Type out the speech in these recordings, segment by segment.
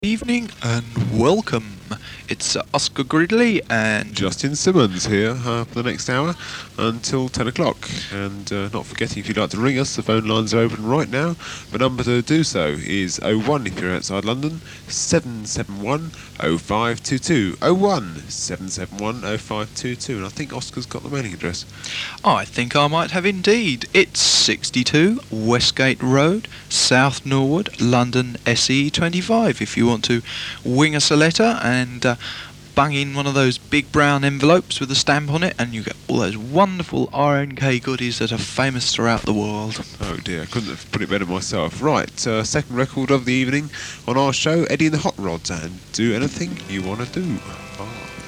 Evening and welcome. It's Oscar Gridley and Justin Simmons here for the next hour until 10 o'clock. And not forgetting, if you'd like to ring us, the phone lines are open right now. The number to do so is 01 if you're outside London, 771 0522. 01 771 0522. And I think Oscar's got the mailing address. I think I might have indeed. It's 62 Westgate Road, South Norwood, London SE25 if you want to wing us a letter and bung in one of those big brown envelopes with a stamp on it, and you get all those wonderful RNK goodies that are famous throughout the world. Oh dear, I couldn't have put it better myself. Right, second record of the evening on our show, Eddie and the Hot Rods, and Do Anything You Want to Do. Bye.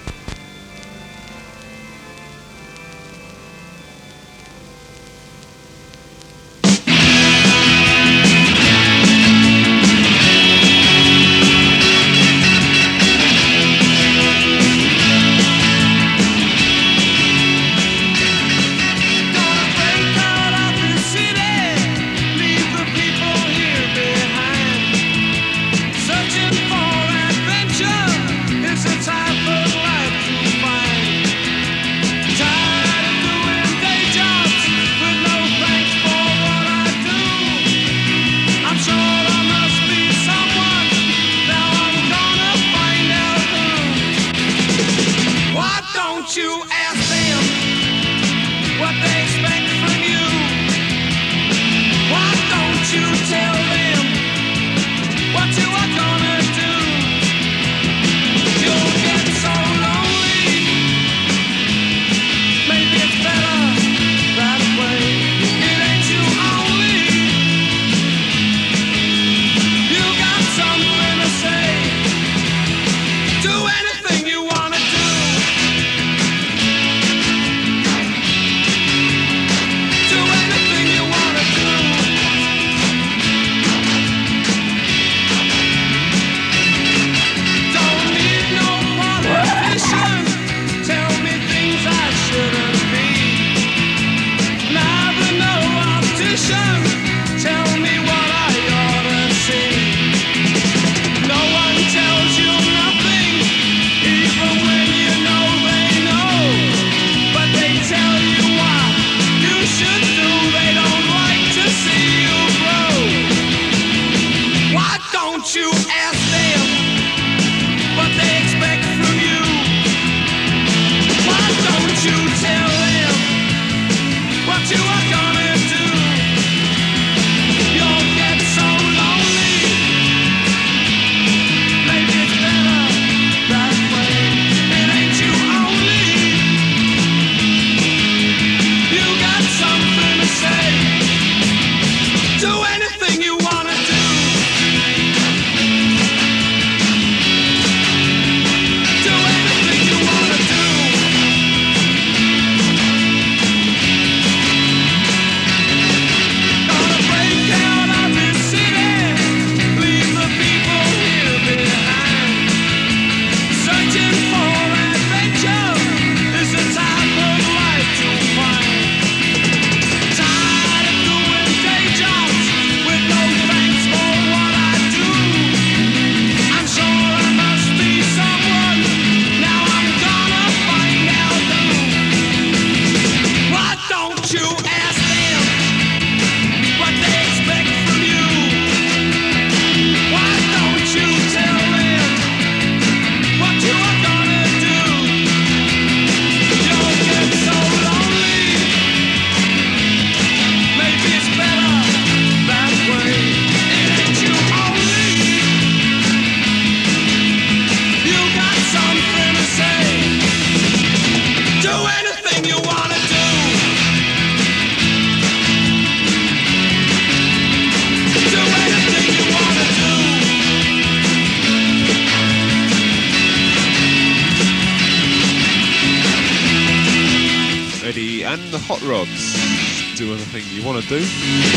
Do anything you want to do.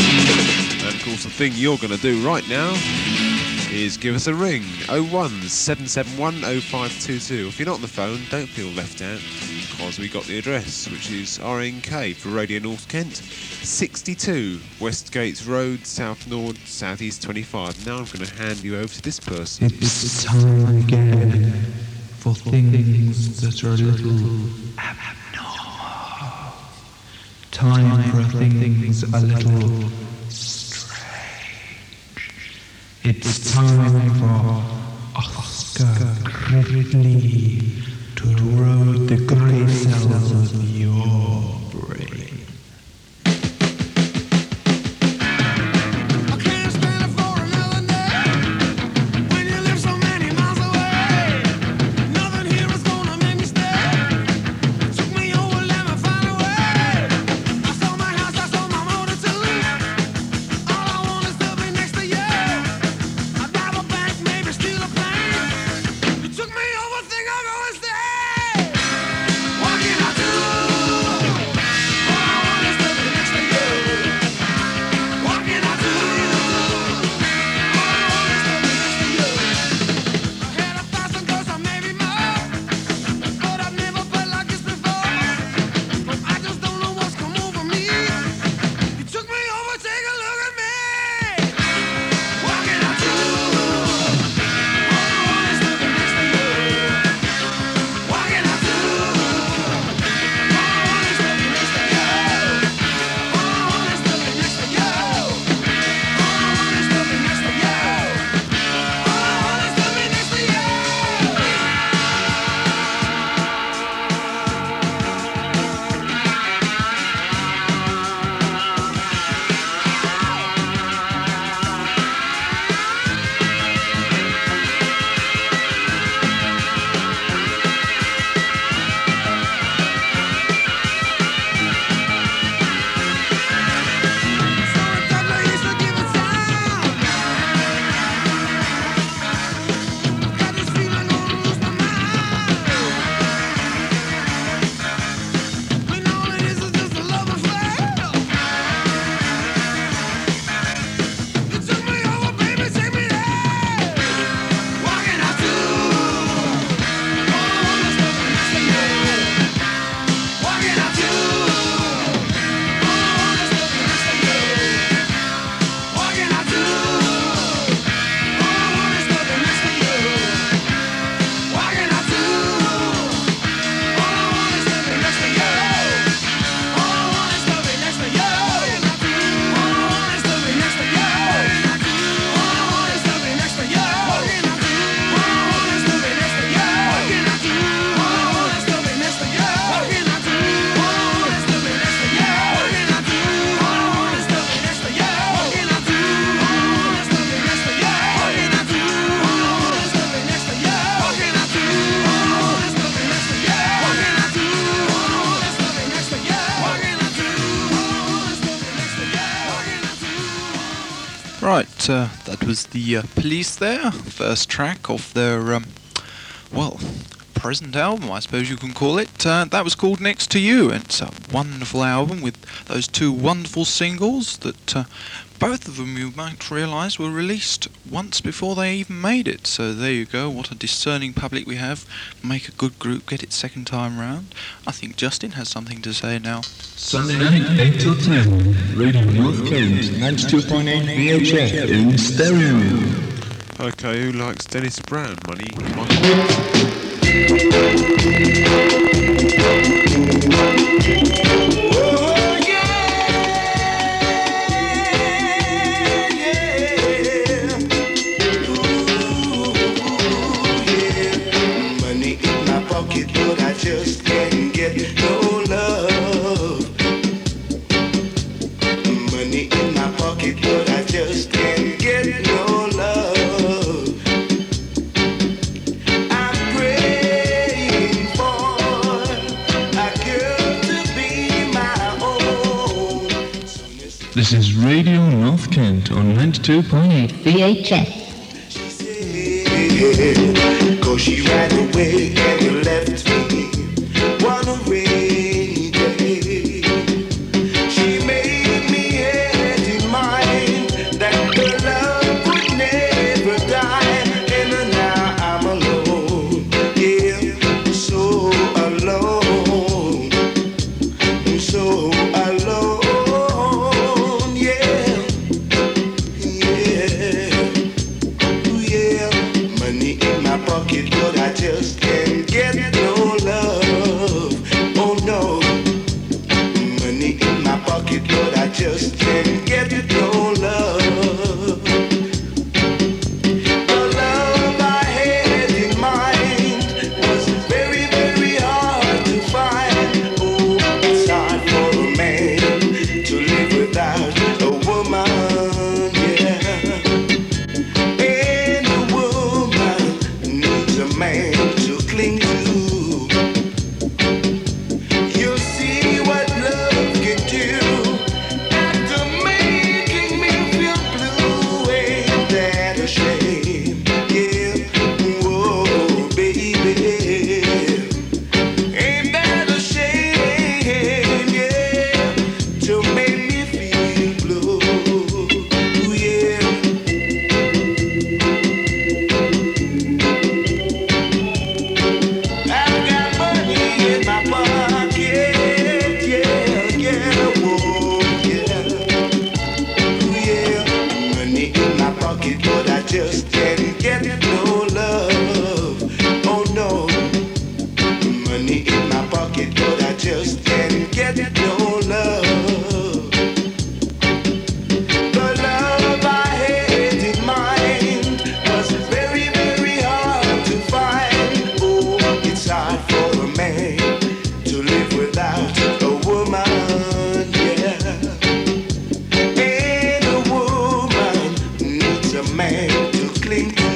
And of course the thing you're going to do right now is give us a ring. 01 771 0522. If you're not on the phone, don't feel left out. because we got the address, which is RNK for Radio North Kent, 62 Westgate Road, South Nord, South East 25. Now I'm going to hand you over to this person. It's time again for things that are a little abnormal. Time for things a little strange. It's time for Oscar Gridley to erode the grey cells of your brain. That was the Police there, first track off their, present album, I suppose you can call it. That was called Next to You, and it's a wonderful album with those two wonderful singles that both of them, you might realise, were released once before they even made it. So there you go, what a discerning public we have. Make a good group, get it second time round. I think Justin has something to say now. Sunday night, 8 till 10, Radio North Kent, 92.8 VHF in stereo. Okay, who likes Dennis Brown, money? But I just can't get no love. Money in my pocket, but I just can't get no love. I'm praying for a girl to be my own. This is Radio North Kent on 92.8 VHF. Cause she ran away and left me one rainy day. She made me had in mind that the love would never die. And now I'm alone, yeah, so alone. my pocket, but I just can't get no love. Oh no. Money in my pocket, but I just can't get no love. The love I had in mind was very, very hard to find. Oh, it's hard for a man to live without a woman, yeah. And a woman needs a man to cling to. You'll see what love can do after making me feel blue. Ain't that a shame? Yeah, whoa, baby. Ain't that a shame? Yeah, to make me feel blue. Yeah. I've got money in my pocket, yeah, yeah, whoa, yeah, yeah. Money in my pocket, but I just can't get no love. Oh no. Money in my pocket, but I just can't get no love. The love I had in mind was very, very hard to find. Oh, it's hard for a man to live without a woman, yeah. And a woman needs a man to cling to.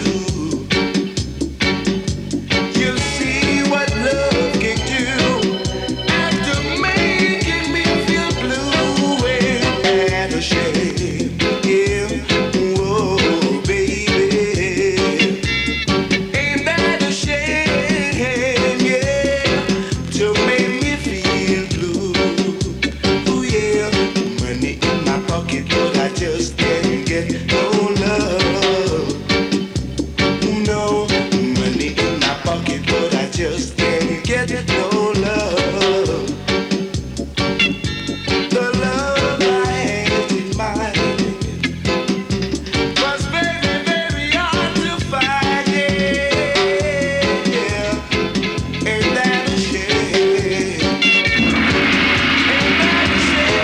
You'll see what love can do after making me feel blue. Ain't that a shame? Yeah, whoa, baby. Ain't that a shame? Yeah, to make me feel blue. Ooh, yeah. Money in my pocket, but I just can't get no love. No, money in my pocket, but I just can't get no love. The love I had in mind was very, very hard to find. Yeah, ain't that a shame? Ain't that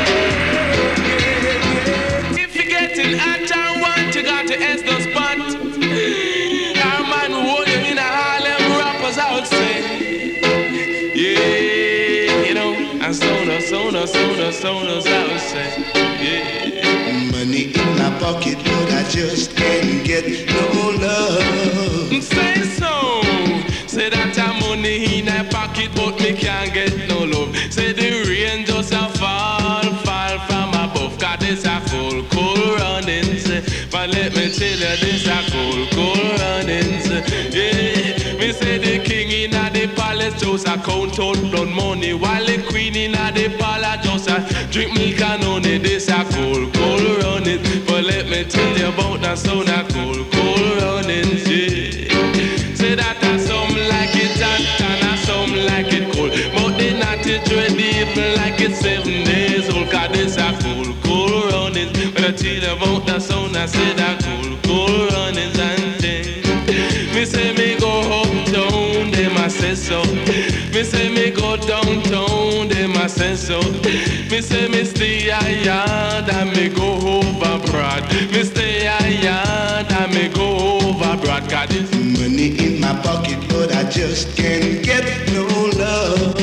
a shame? If you're getting hot and want, you got to S the spot. Our man who hold you in a Harlem rappers out say, yeah, you know, and soners out say, yeah. Money in my pocket, but I just can't get no love. Say so. Say that I'm money in my pocket, but me can't get no love. Say the rain just a fall from above. Cause this a cold running. But let me tell you, this a cold running. Yeah, me say the king in the palace just a count out blood money, while the queen in the palace just a drink milk and honey. This a cold running. But let me tell you about that sound a cold running. Yeah, say that a some like it hot and a some like it cold, but they not it ready even like it's 7 days old. Cause this a cold running. When I tell you about that sound, I say that cold runnings and things. Me say me go uptown, them a say so. Me say me go downtown, them a say so. Me say me stay a yard and me go over broad. Me stay a yard and me go over broad. Cause this money in my pocket, but I just can't get no love.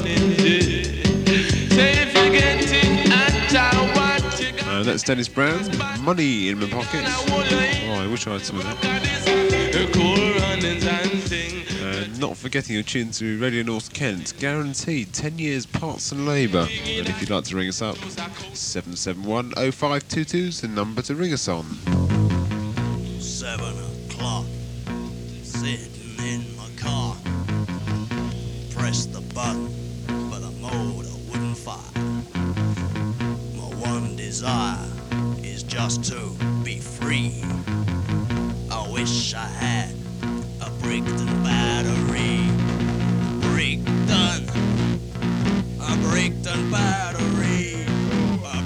Say if you're getting at what you got. That's Dennis Brown. Money in my pockets. Oh, I wish I had some of that. Not forgetting your tune to Radio North Kent. Guaranteed 10 years parts and labour. And if you'd like to ring us up, 771 0522 is the number to ring us on. 7 o'clock, sitting in my car. Press the button, but the motor wouldn't fire. My one desire is just to be free. I wish I had a Brigton battery. A Brigton battery. A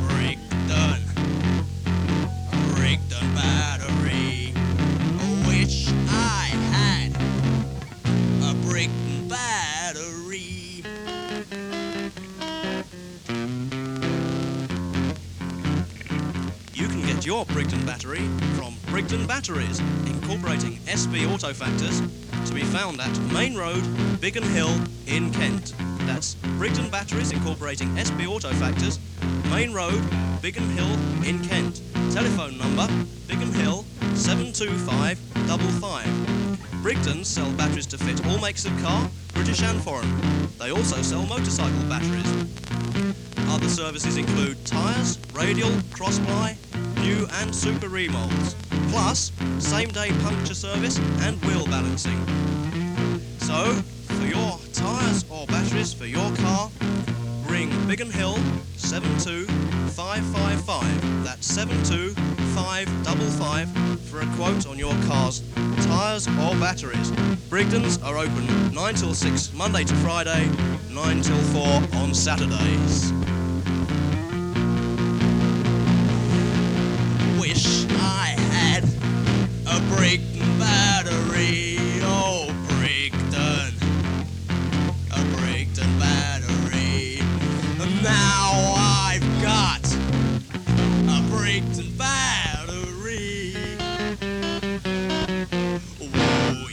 Brigton battery. I wish I had Get your Brigden battery from Brigden Batteries, incorporating SB Auto Factors, to be found at Main Road, Biggin Hill in Kent. That's Brigden Batteries incorporating SB Auto Factors, Main Road, Biggin Hill in Kent. Telephone number, Biggin Hill 72555. Brigden sell batteries to fit all makes of car, British and foreign. They also sell motorcycle batteries. Other services include tyres, radial, cross-ply, new and super remolds, plus same-day puncture service and wheel balancing. So, for your tyres or batteries for your car, ring Biggin Hill 72555. That's 72555 for a quote on your car's tyres or batteries. Brigden's are open 9 till 6 Monday to Friday, 9 till 4 on Saturdays. Wish I had a Brigden battery, oh Brigden, a Brigden battery. And now I've got a Brigden battery. Oh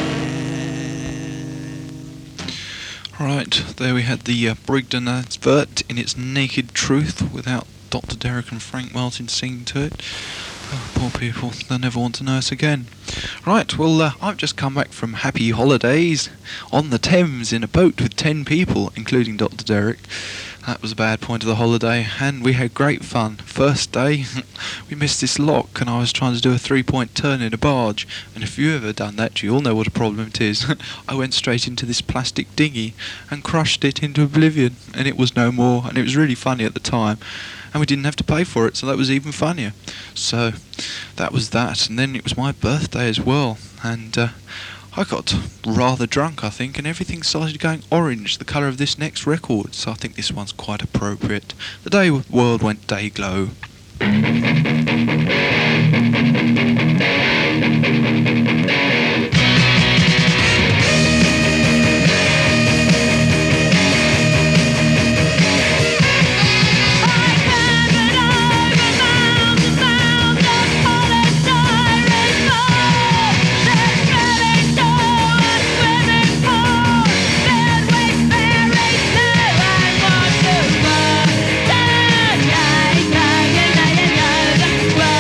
yeah. Right, there we had the Brigden advert in its naked truth without Dr. Derek and Frank Martin singing to it. Oh, poor people, they'll never want to know us again. Right, well, I've just come back from happy holidays on the Thames in a boat with 10 people, including Dr. Derek. That was a bad point of the holiday, and we had great fun. First day, we missed this lock, and I was trying to do a 3-point turn in a barge, and if you've ever done that, you'll know what a problem it is. I went straight into this plastic dinghy and crushed it into oblivion, and it was no more, and it was really funny at the time. And we didn't have to pay for it, so that was even funnier. So that was that, and then it was my birthday as well, and I got rather drunk, I think, and everything started going orange, the colour of this next record, so I think this one's quite appropriate. The day world went day glow. Well,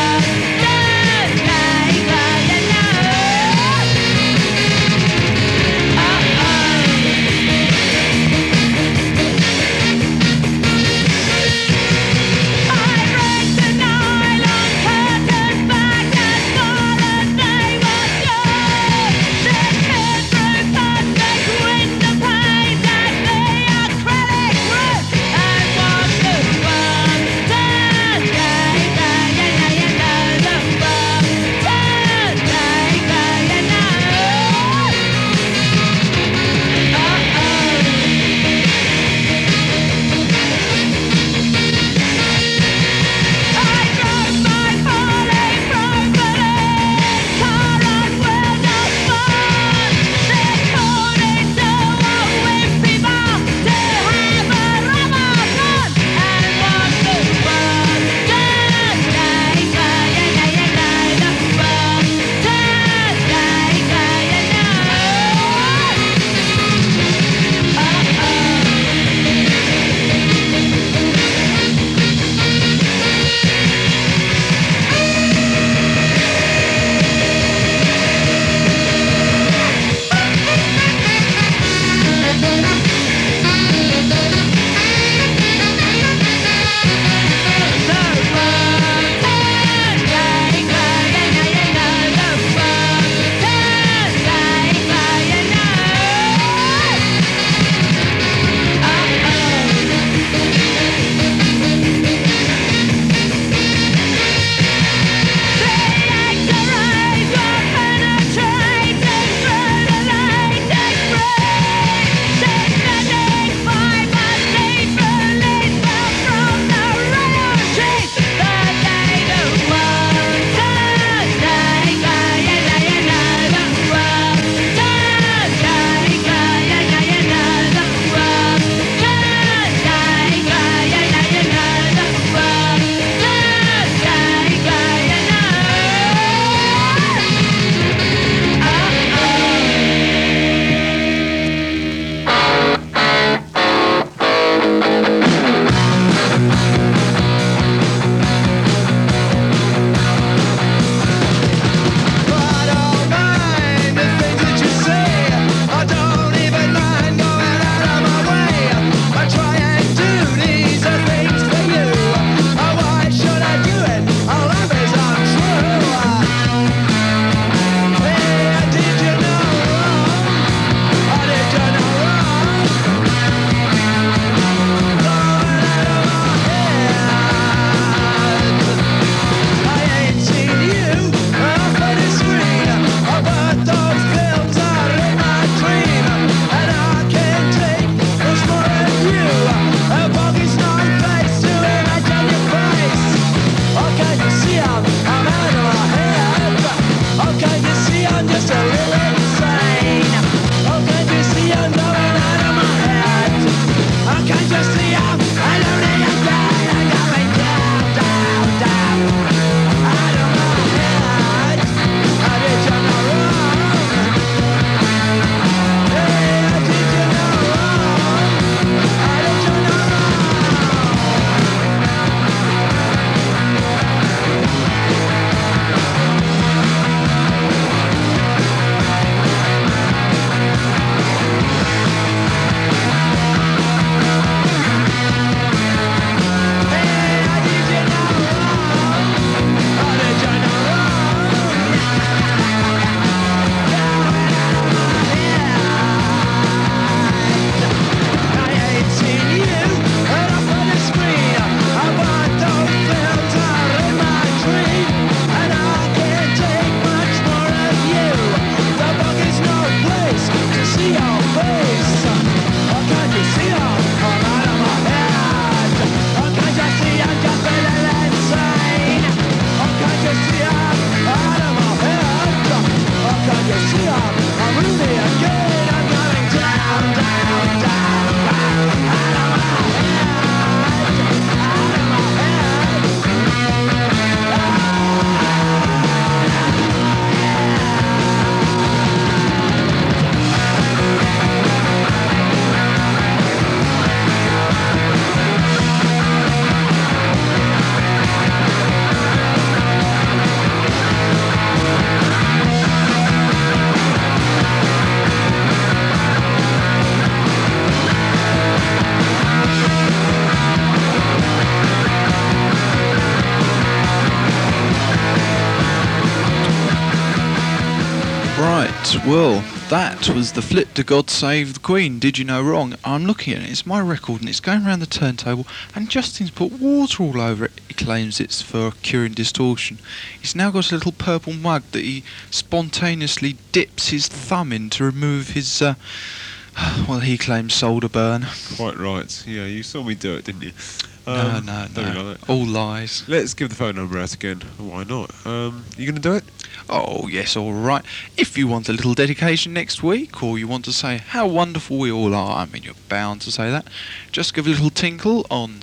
Well, that was the Flip to God Save the Queen, Did You Know Wrong? I'm looking at it, it's my record and it's going around the turntable and Justin's put water all over it. He claims it's for curing distortion. He's now got a little purple mug that he spontaneously dips his thumb in to remove his, well, he claims solder burn. Quite right. Yeah, you saw me do it, didn't you? No, don't be like that. all lies. Let's give the phone number out again. Why not? You going to do it? Oh, yes, all right. If you want a little dedication next week, or you want to say how wonderful we all are, I mean, you're bound to say that, just give a little tinkle on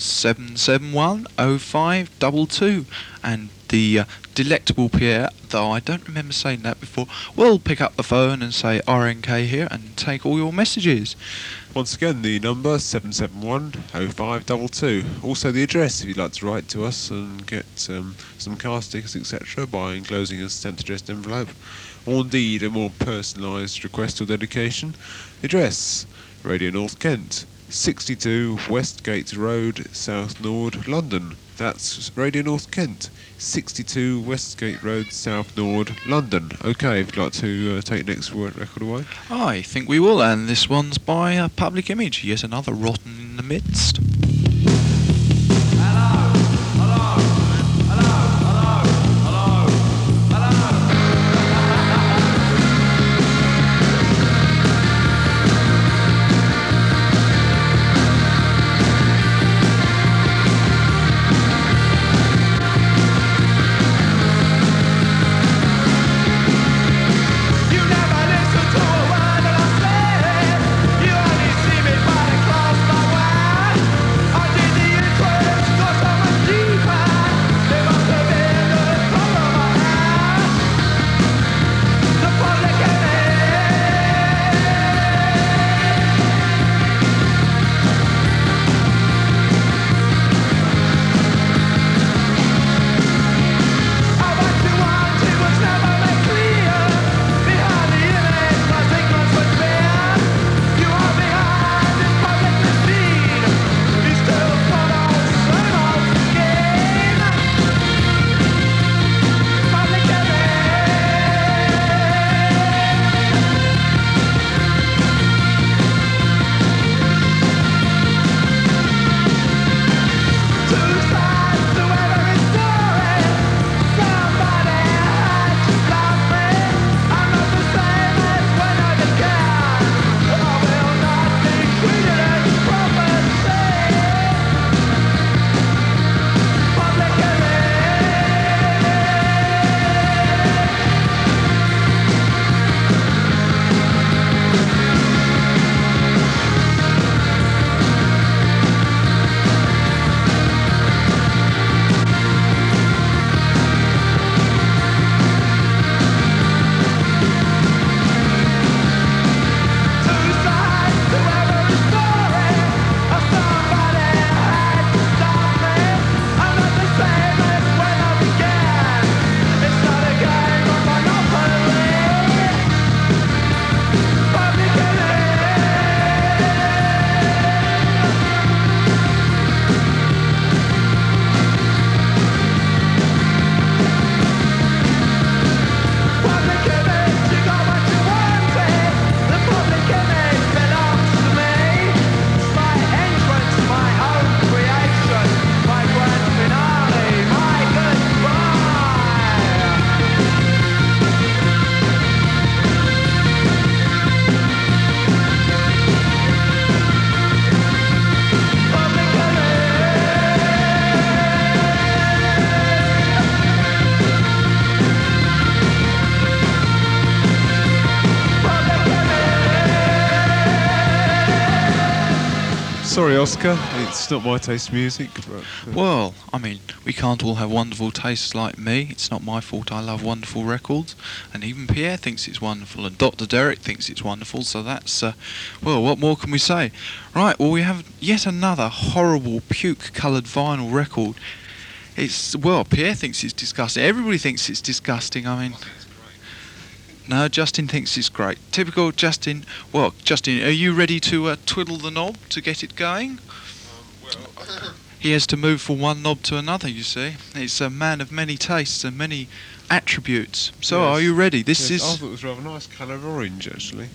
7710522, and the delectable Pierre, though I don't remember saying that before, will pick up the phone and say RNK here and take all your messages. Once again, the number 7710522. Also the address if you'd like to write to us and get some car stickers, etc. by enclosing a stamp addressed envelope, or indeed a more personalised request or dedication. The address, Radio North Kent, 62 Westgate Road, South Nord, London. That's Radio North Kent, 62 Westgate Road, South Nord, London. Okay, if you'd like to take next record away. I think we will, and this one's by Public Image, yet another rotten in the midst. Sorry, Oscar, it's not my taste in music. But, Well, I mean, we can't all have wonderful tastes like me. It's not my fault I love wonderful records. And even Pierre thinks it's wonderful, and Dr. Derek thinks it's wonderful, so that's, well, what more can we say? Right, well, we have yet another horrible puke-coloured vinyl record. It's, well, Pierre thinks it's disgusting. Everybody thinks it's disgusting, I mean... No, Justin thinks it's great. Typical Justin. Well, Justin, are you ready to twiddle the knob to get it going? He has to move from one knob to another, you see. It's a man of many tastes and many attributes. So Yes. are you ready? This Yes, I is... thought it was rather nice colour of orange, actually.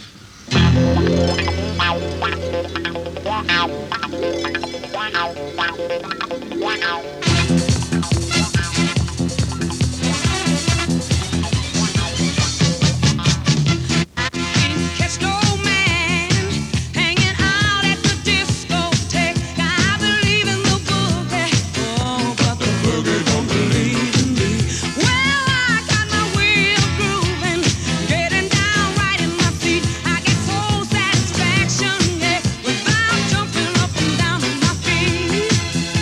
Catch no man hanging out at the discotheque. I believe in the boogie, oh, but the boogie don't believe in me. Well, I got my wheel grooving, getting down right in my feet. I get soul satisfaction, yeah, without jumping up and down on my feet.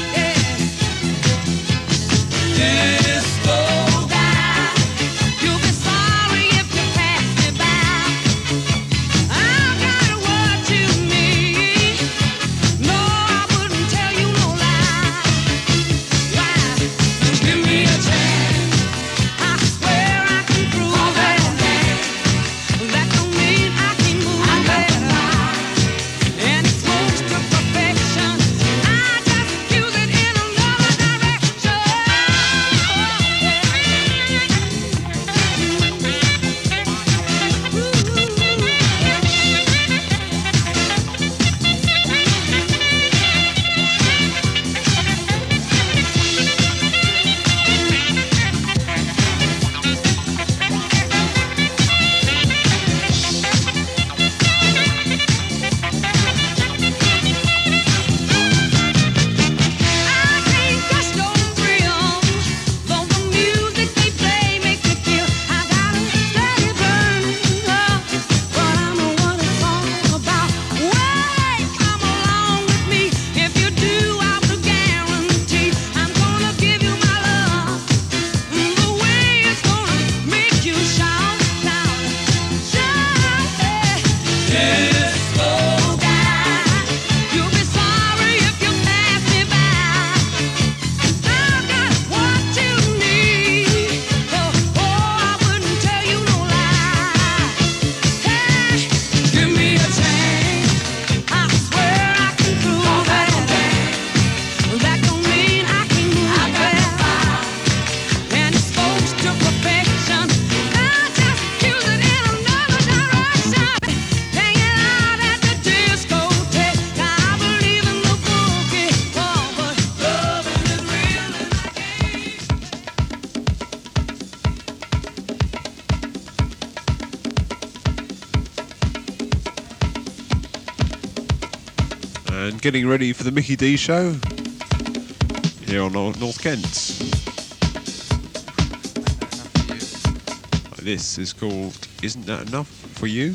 Yeah. Disco guy, you'll be sorry if you pass me by. I've got what you need. No, I wouldn't tell you no lie. Why? Give me a chance. I swear I can prove it. That don't mean I can move it. And it's close to perfection. I just use it in another direction. I can't catch no thrill, though the music they play makes me feel I got a steady burn, but I know what it's all about. Way, come along with me. If you do, I'll guarantee I'm gonna give you my love. The way it's gonna make you shout, shout, shout. Disco guy, you'll be sorry if you pass me by. I've got what you need. Oh, I wouldn't tell you no lie. Hey, give me a chance. I swear I can prove it. That don't mean I can move it. And it's close to perfection. I just use it in another direction. Hanging out at the discotheque. I believe in the boogie. Oh, but loving is real and I can't. And getting ready for the Mickey D show here on North Kent. This is called Isn't That Enough for You?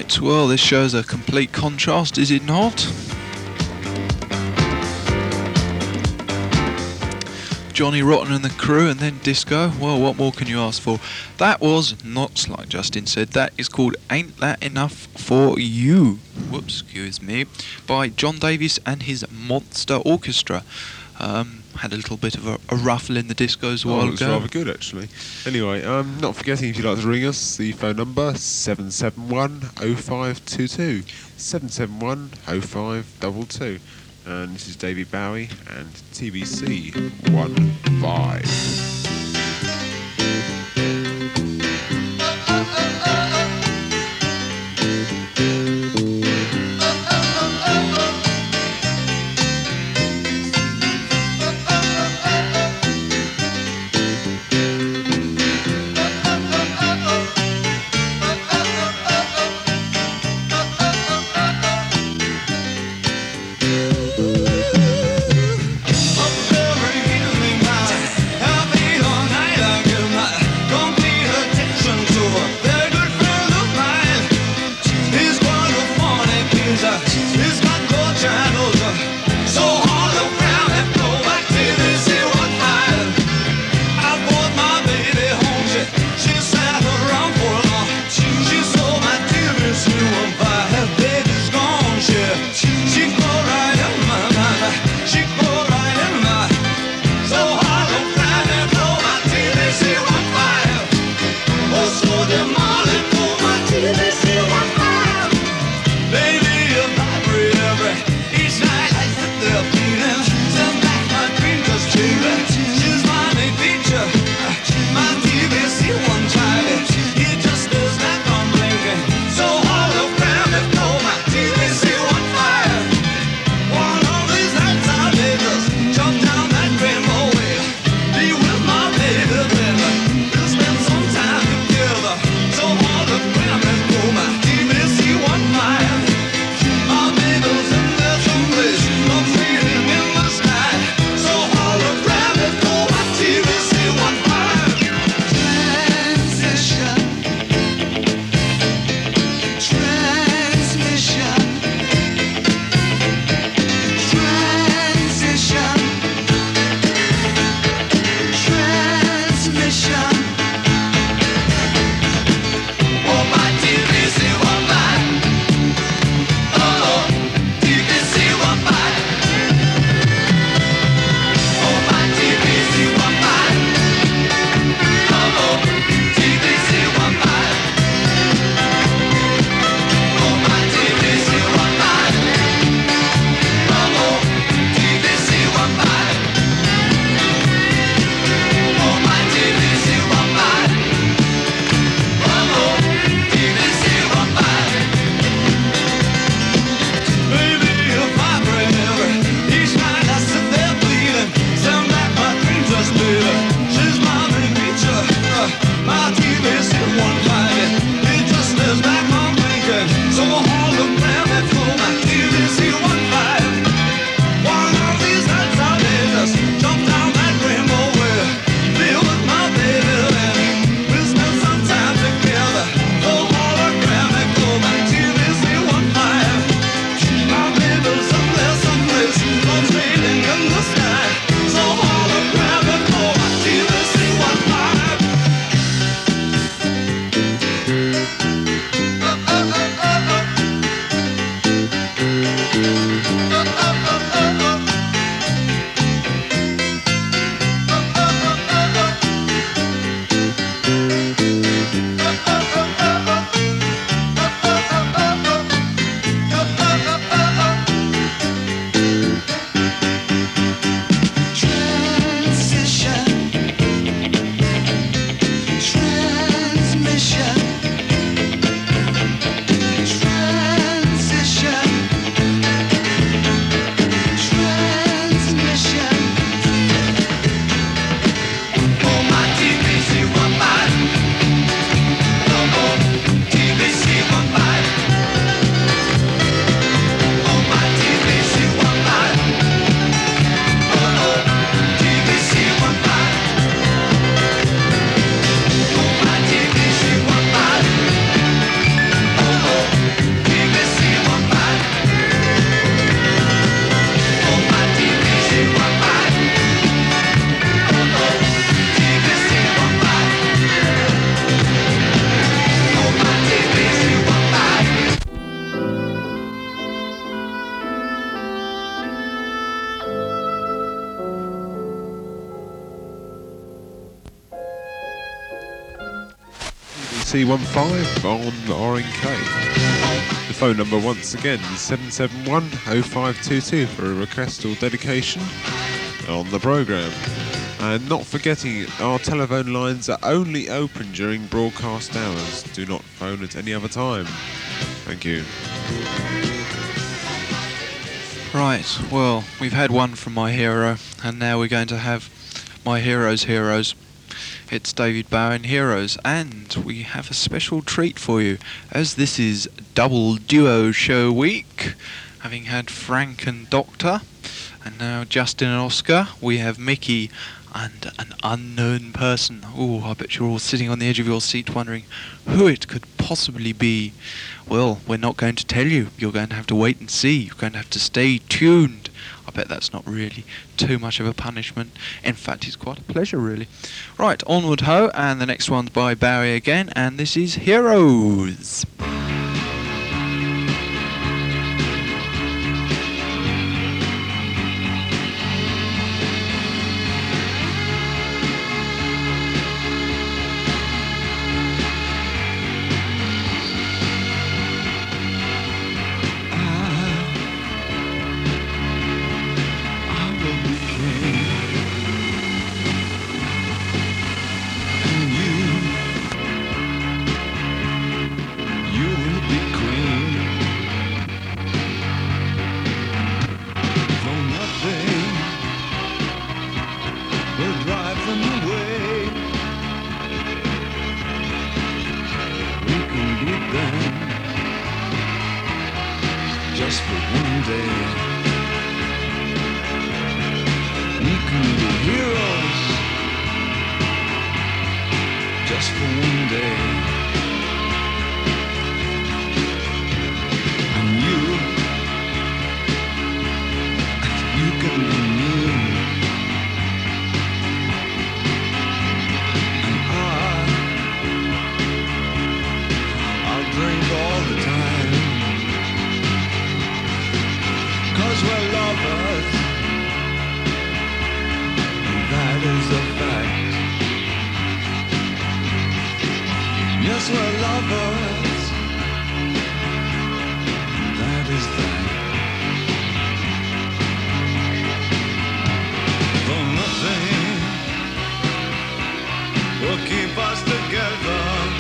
Right, well, this shows a complete contrast, is it not? Johnny Rotten and the Crew, and then disco. Well, what more can you ask for? That was not, like Justin said, that is called Ain't That Enough For You, whoops, excuse me, by John Davis and his Monster Orchestra. Had a little bit of a ruffle in the discos a while it was ago. rather good, actually. Anyway, not forgetting, if you'd like to ring us, the phone number 771-0522. 771-0522. And this is David Bowie and TBC 15. I'll be C15 on RNK. The phone number once again is 771 0522 for a request or dedication on the programme. And not forgetting, our telephone lines are only open during broadcast hours. Do not phone at any other time. Thank you. Right, well, we've had one from my hero, and now we're going to have my hero's heroes. It's David Bowen Heroes, and we have a special treat for you, as this is double duo show week. Having had Frank and Doctor, and now Justin and Oscar, we have Mickey and an unknown person. Oh, I bet you're all sitting on the edge of your seat wondering who it could possibly be. Well, we're not going to tell you. You're going to have to wait and see. You're going to have to stay tuned. I bet that's not really too much of a punishment. In fact, it's quite a pleasure, really. Right, onward ho, and the next one's by Bowie again, and this is Heroes. Just for one day, we can be heroes. Just for one day, and you can be me, and I'll drink all the time. 'Cause we're lovers, and that is a fact. Yes, we're lovers, and that is that. Though nothing will keep us together,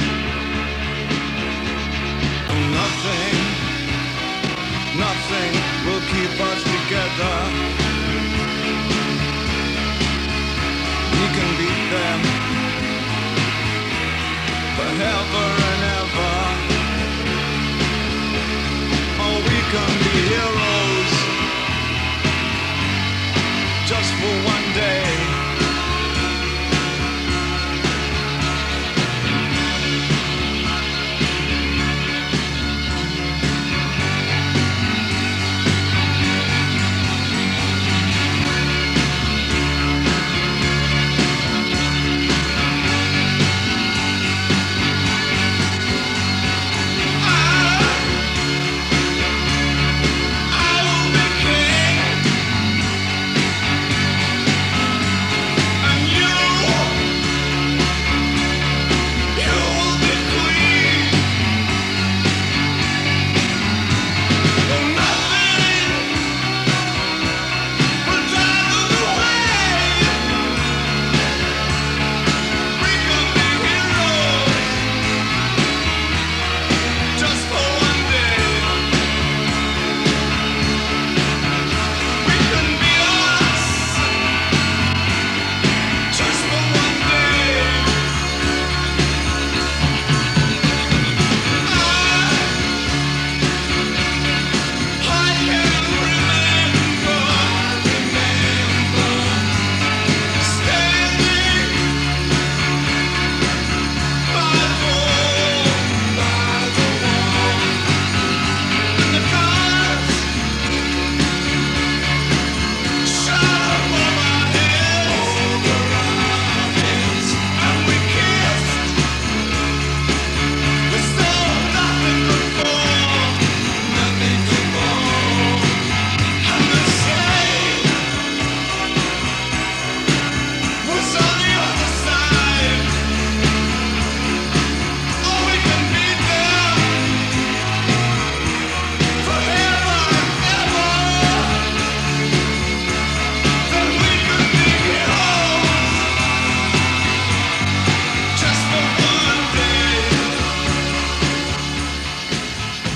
nothing will keep us together. We can beat them forever and ever. Oh, we can be heroes just for one day.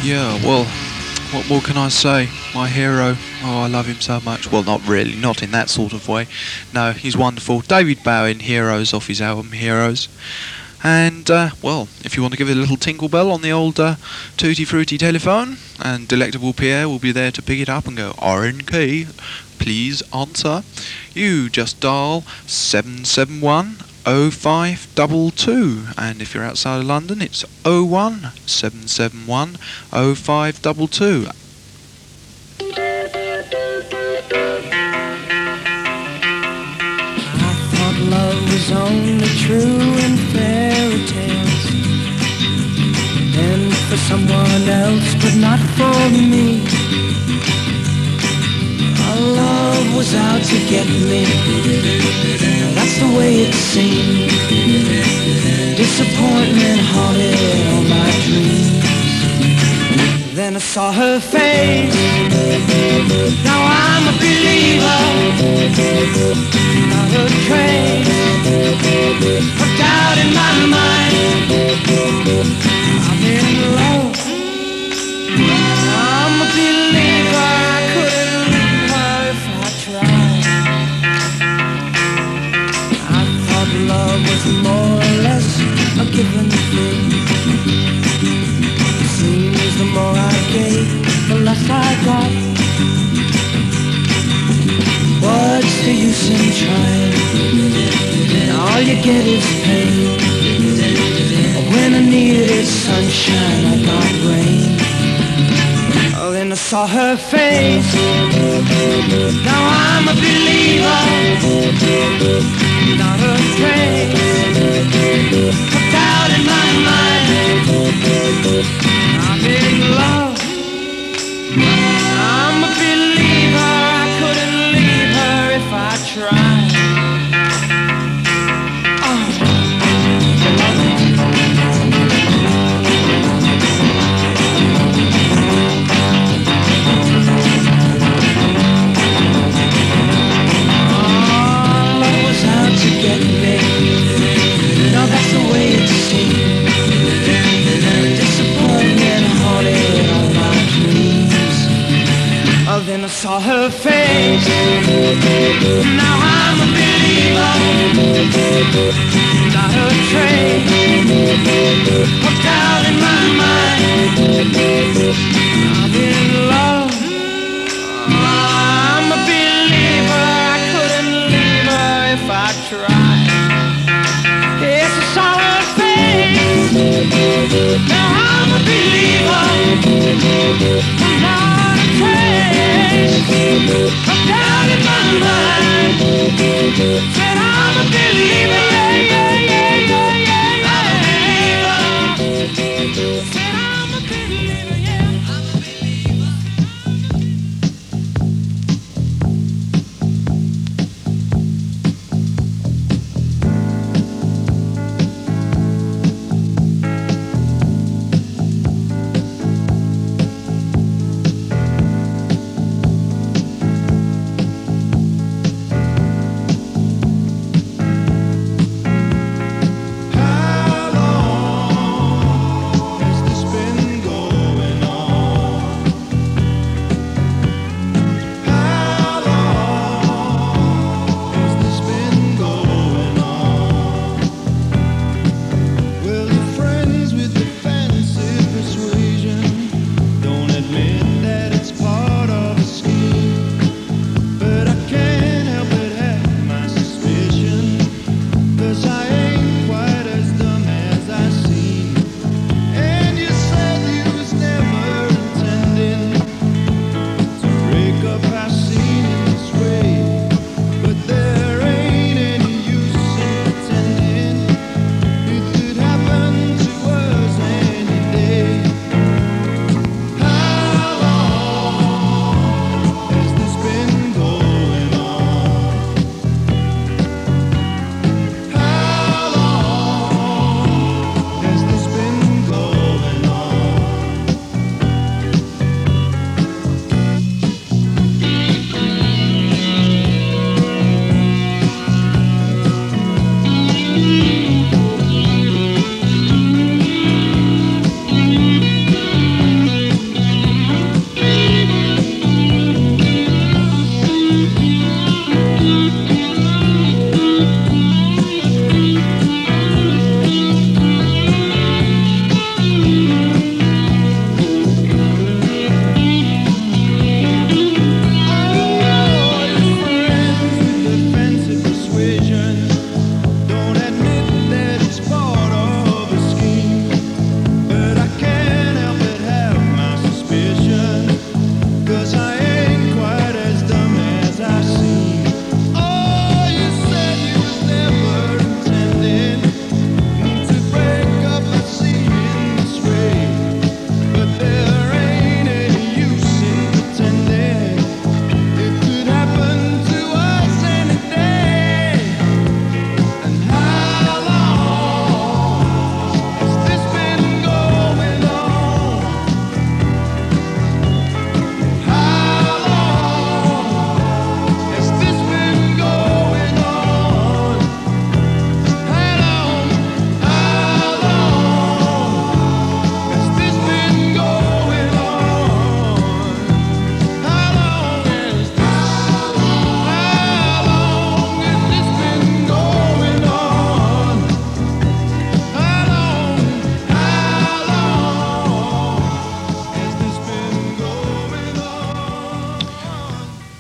Yeah, well, what more can I say? My hero. Oh, I love him so much. Well, not really, not in that sort of way. No, he's wonderful. David Bowie in Heroes off his album Heroes. And, well, if you want to give it a little tinkle bell on the old Tutti Frutti telephone, and Delectable Pierre will be there to pick it up and go, RNK, please answer. You just dial 771 0522, and if you're outside of London it's 01 771 0522. I thought love was only true in fairy tales, and for someone else, but not for me. Our love was out to get me. That's the way it seemed. Disappointment haunted all my dreams. Then I saw her face. Now I'm a believer. Not a trace of doubt in my mind. I'm in love. I'm a believer. I couldn't leave her if I tried. I thought love was more or less a given thing. Seems the more I gave, the less I got. What's the use in trying? All you get is pain. When I needed sunshine, I got rain. Oh, then I saw her face. Now I'm a believer. Not a trace of doubt in my mind. I'm in love. I'm a believer. I couldn't leave her if I tried. Then I saw her face. Now I'm a believer. Not a trace of doubt in my mind. I'm in love. I'm a believer. I couldn't leave her if I tried. Yes, I saw her face. Now I'm a believer. Not a trace of doubt in my mind. Said I'm a believer, yeah, yeah, yeah, yeah, yeah, I'm a believer. Said I'm a believer, yeah, I'm a believer.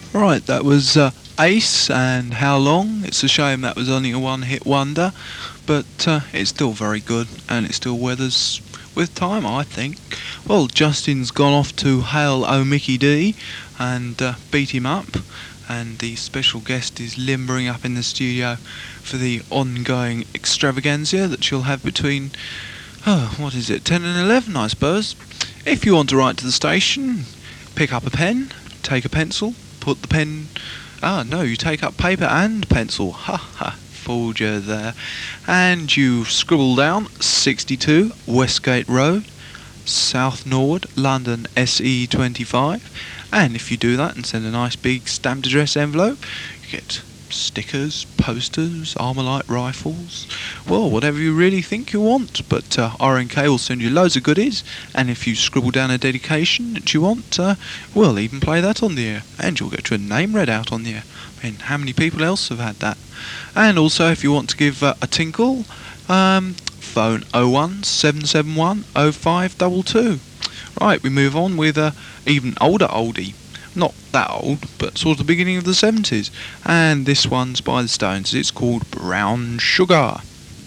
Right, that was Ace and How Long. It's a shame that was only a one-hit wonder, but it's still very good and it still weathers with time, I think. Well, Justin's gone off to hail O Mickey D and beat him up, and the special guest is limbering up in the studio for the ongoing extravaganza that she'll have between, what is it, 10 and 11, I suppose. If you want to write to the station, pick up a pen, take a pencil, put the pen... no, you take up paper and pencil. Ha ha, fooled you there. And you scribble down 62 Westgate Road, South Norwood, London SE25. And if you do that and send a nice big stamped address envelope, you get stickers, posters, Armalite rifles, well, whatever you really think you want. But RNK will send you loads of goodies, and if you scribble down a dedication that you want, we'll even play that on the air, and you'll get your name read out on the air. I mean, how many people else have had that? And also, if you want to give a tinkle, phone 01771 0522. Right, we move on with even older oldie. Not that old, but sort of the beginning of the 70s. And this one's by the Stones. It's called Brown Sugar.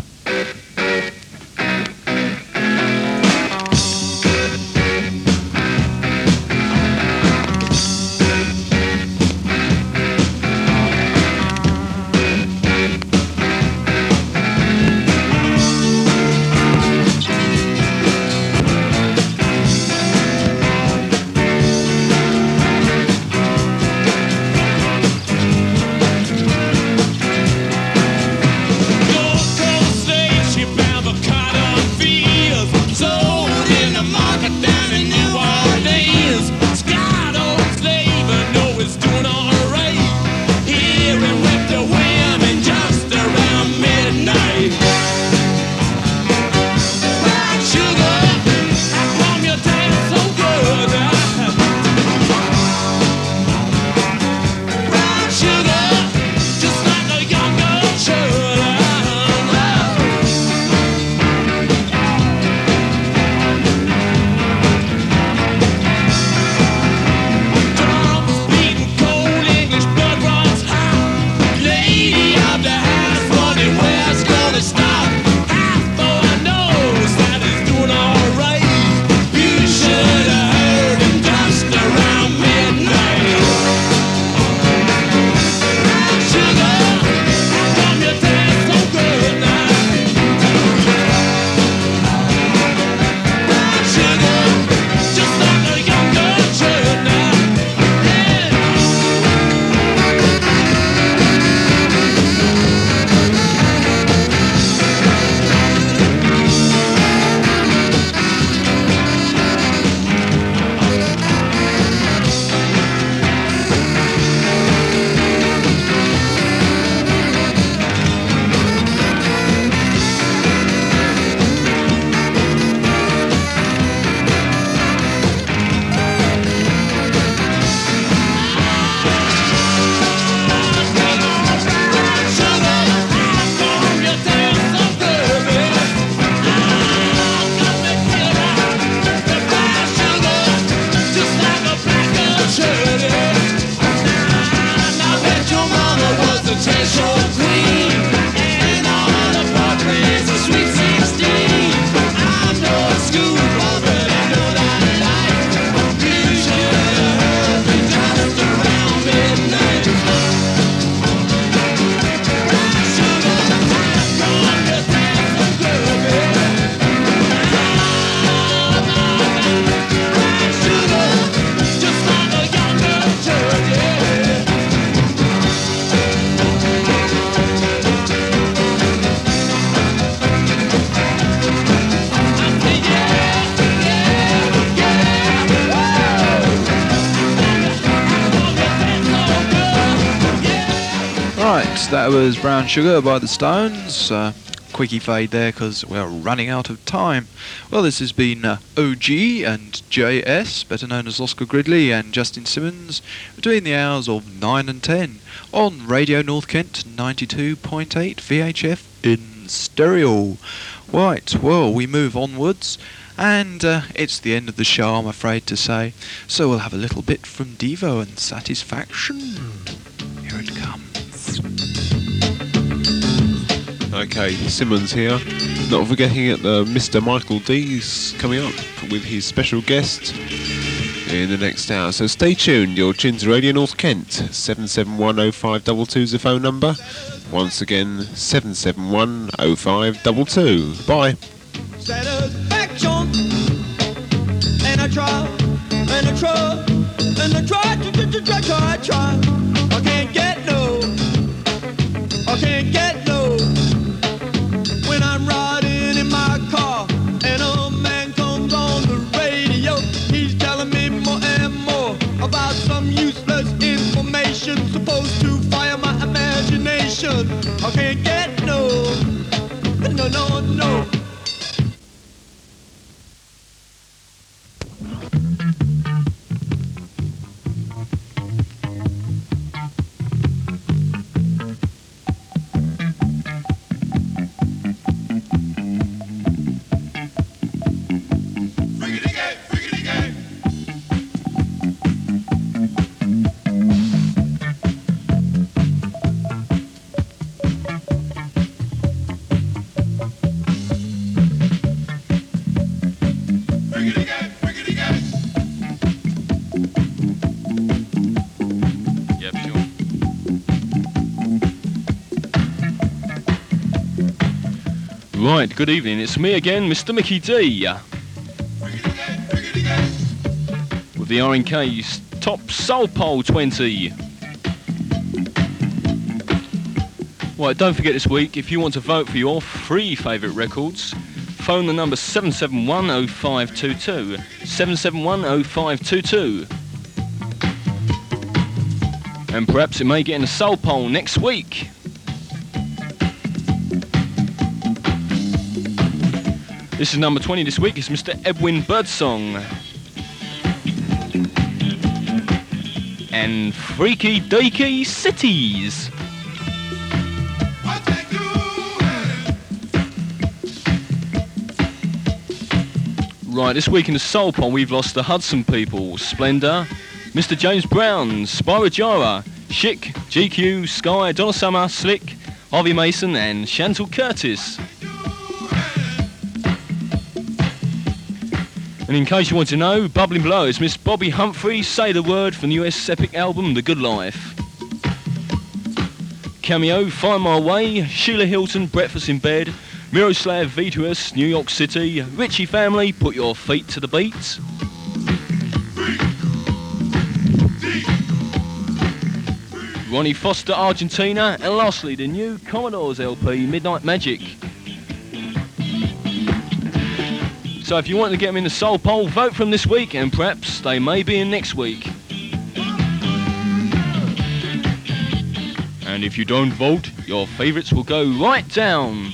That was Brown Sugar by the Stones. Quickie fade there because we're running out of time. Well, this has been OG and JS, better known as Oscar Gridley and Justin Simmons, between the hours of 9 and 10 on Radio North Kent 92.8 VHF in stereo. Right, well, we move onwards And it's the end of the show, I'm afraid to say. So we'll have a little bit from Devo and Satisfaction. Here it comes. Okay, Simmons here. Not forgetting that Mr. Michael D is coming up with his special guest in the next hour. So stay tuned. You're tuned to Radio North Kent. 7710522 is the phone number. Once again, 7710522. Bye. Satisfaction. And I try, and I try, and I try, try. I can't get no. I can't get no. When I'm riding in my car and a man comes on the radio, he's telling me more and more about some useless information supposed to fire my imagination. I can't get no. Right, good evening. It's me again, Mr. Mickey D. With the R&K's Top Soul Poll 20. Right, don't forget this week, if you want to vote for your 3 favourite records, phone the number 7710522. 7710522. And perhaps it may get in the Soul Poll next week. This is number 20 this week. It's Mr. Edwin Birdsong. And Freaky Deaky Cities. Right, this week in the Soul Poll we've lost the Hudson People, Splendour, Mr. James Brown, Spyro Gyra, Chic, GQ, Sky, Donna Summer, Slick, Harvey Mason and Chantal Curtis. And in case you want to know, bubbling below is Miss Bobby Humphrey, Say the Word from the US epic album The Good Life. Cameo, Find My Way, Sheila Hilton, Breakfast in Bed, Miroslav Vitous, New York City, Richie Family, Put Your Feet to the Beat. Ronnie Foster, Argentina, and lastly the new Commodores LP, Midnight Magic. So if you want to get them in the Soul Poll, vote for them this week, and perhaps they may be in next week. And if you don't vote, your favourites will go right down.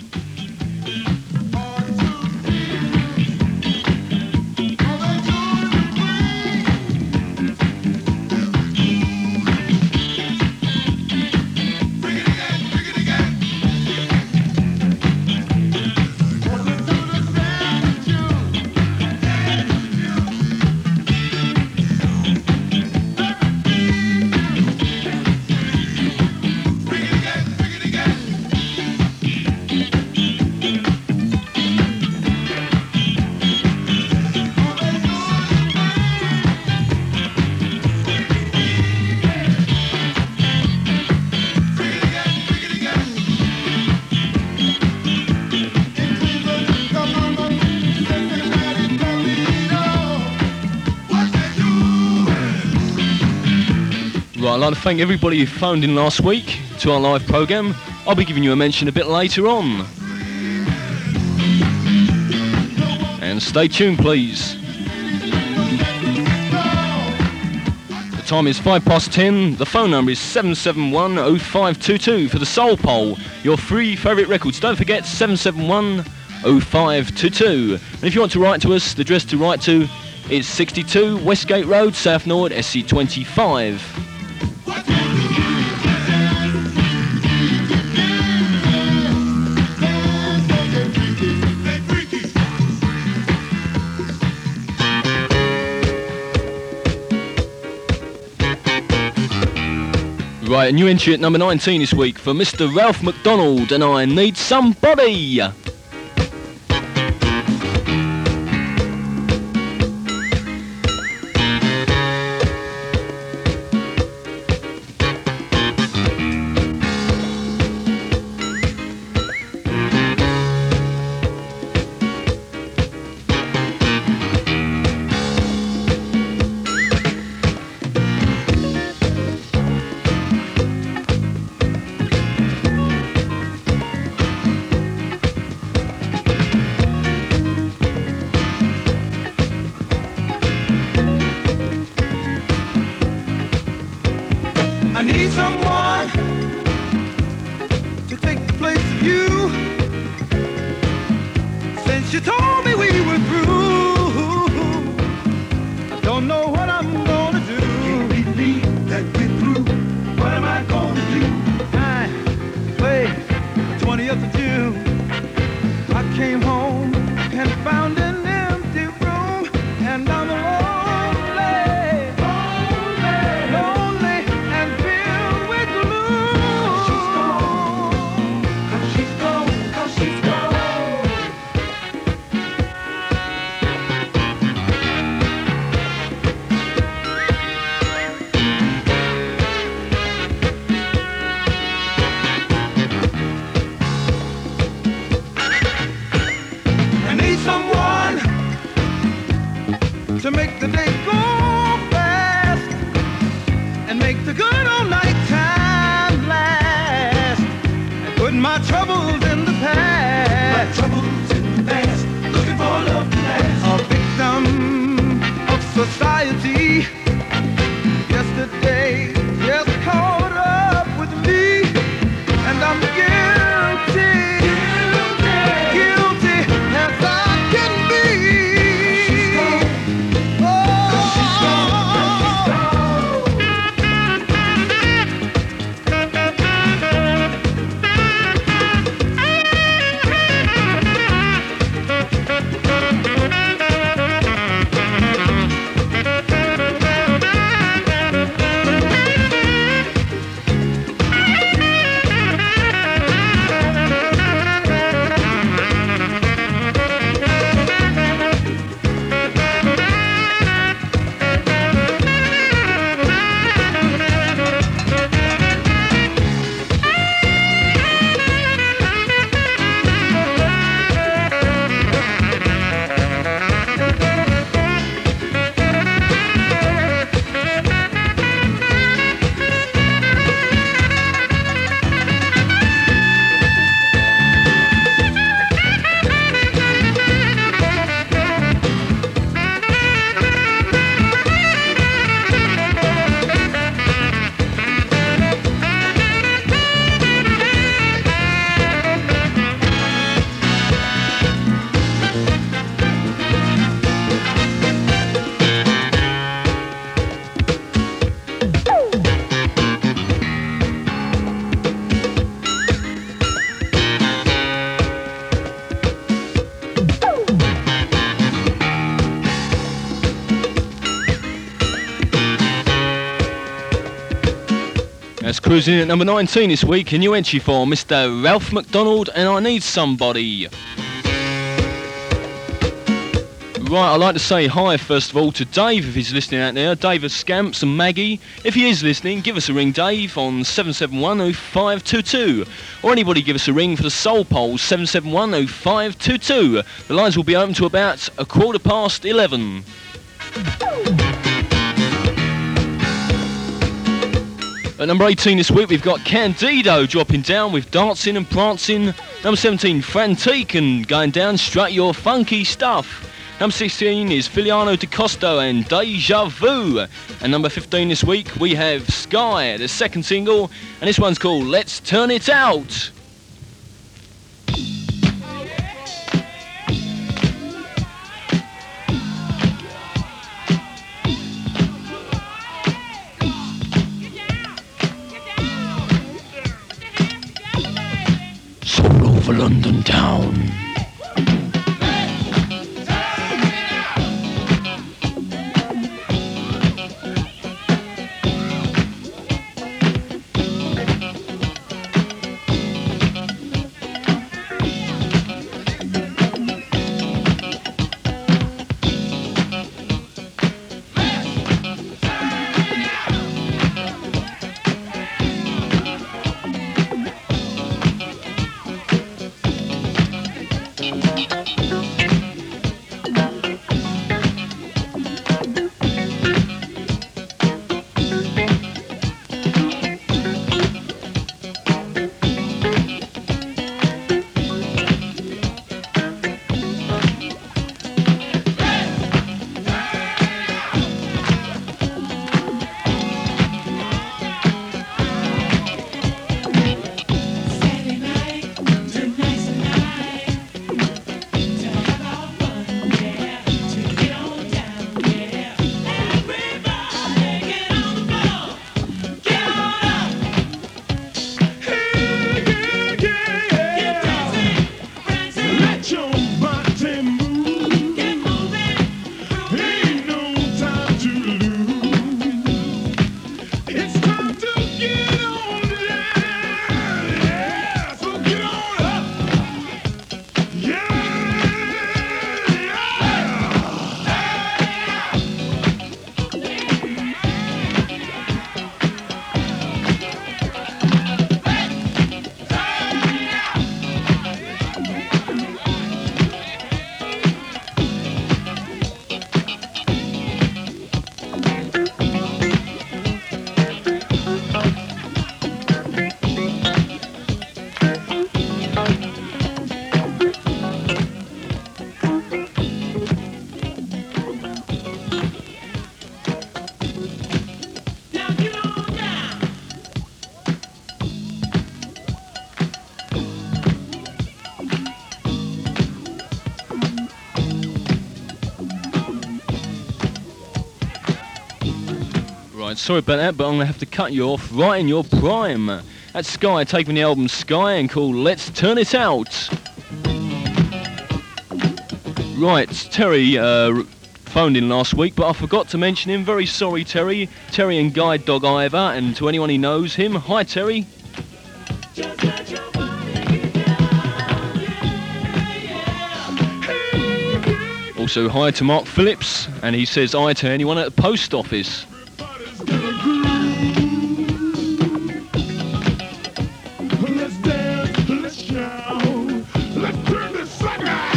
I'd like to thank everybody who phoned in last week to our live programme. I'll be giving you a mention a bit later on. And stay tuned, please. The time is 10:05. The phone number is 7710522 for the Soul Poll. Your 3 favourite records. Don't forget 7710522. And if you want to write to us, the address to write to is 62 Westgate Road, South Norwood, SC25. Right, a new entry at number 19 this week for Mr. Ralph McDonald and I Need Somebody. I need someone to take the place of you. Since you told me we were through, I don't know what I'm gonna do. Can't believe that we're through. What am I gonna do? I played the 20th of June. I came home and found an empty room, and I'm alone. To make the day go fast and make the good old night time last and put my troubles in the past. My troubles in the past, looking for love to last. A victim of society. Yesterday just caught up with me, and I'm guilty, guilty as I can be. That's cruising in at number 19 this week, a new entry for Mr. Ralph McDonald and I Need Somebody. Right, I'd like to say hi first of all to Dave if he's listening out there, Dave of Scamps and Maggie. If he is listening, give us a ring, Dave, on 7710522. Or anybody give us a ring for the Soul Polls, 7710522. The lines will be open to about 11:15. At number 18 this week, we've got Candido dropping down with Dancing and Prancing. Number 17, Frantique and going down Strut Your Funky Stuff. Number 16 is Filiano DiCosto and Deja Vu. And number 15 this week, we have Sky, the second single. And this one's called Let's Turn It Out. Soul over London town. Right, sorry about that, but I'm going to have to cut you off right in your prime. That's Sky taking the album Sky and called Let's Turn It Out. Right, Terry phoned in last week, but I forgot to mention him. Very sorry, Terry. Terry and Guide Dog Ivor, and to anyone who knows him, hi, Terry. Also, hi to Mark Phillips, and he says hi to anyone at the post office. Let's dance, let's shout, let's turn this sucker out.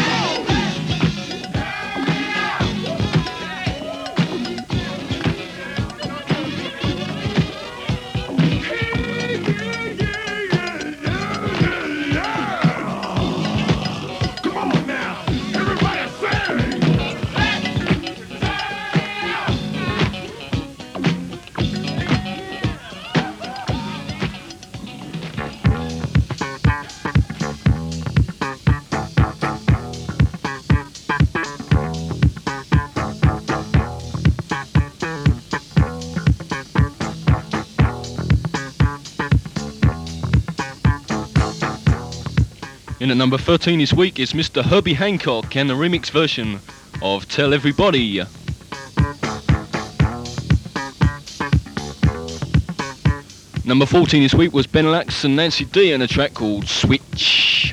Come on now, everybody sing. In at number 13 this week is Mr. Herbie Hancock and the remix version of Tell Everybody. Number 14 this week was Ben Lax and Nancy D and a track called Switch.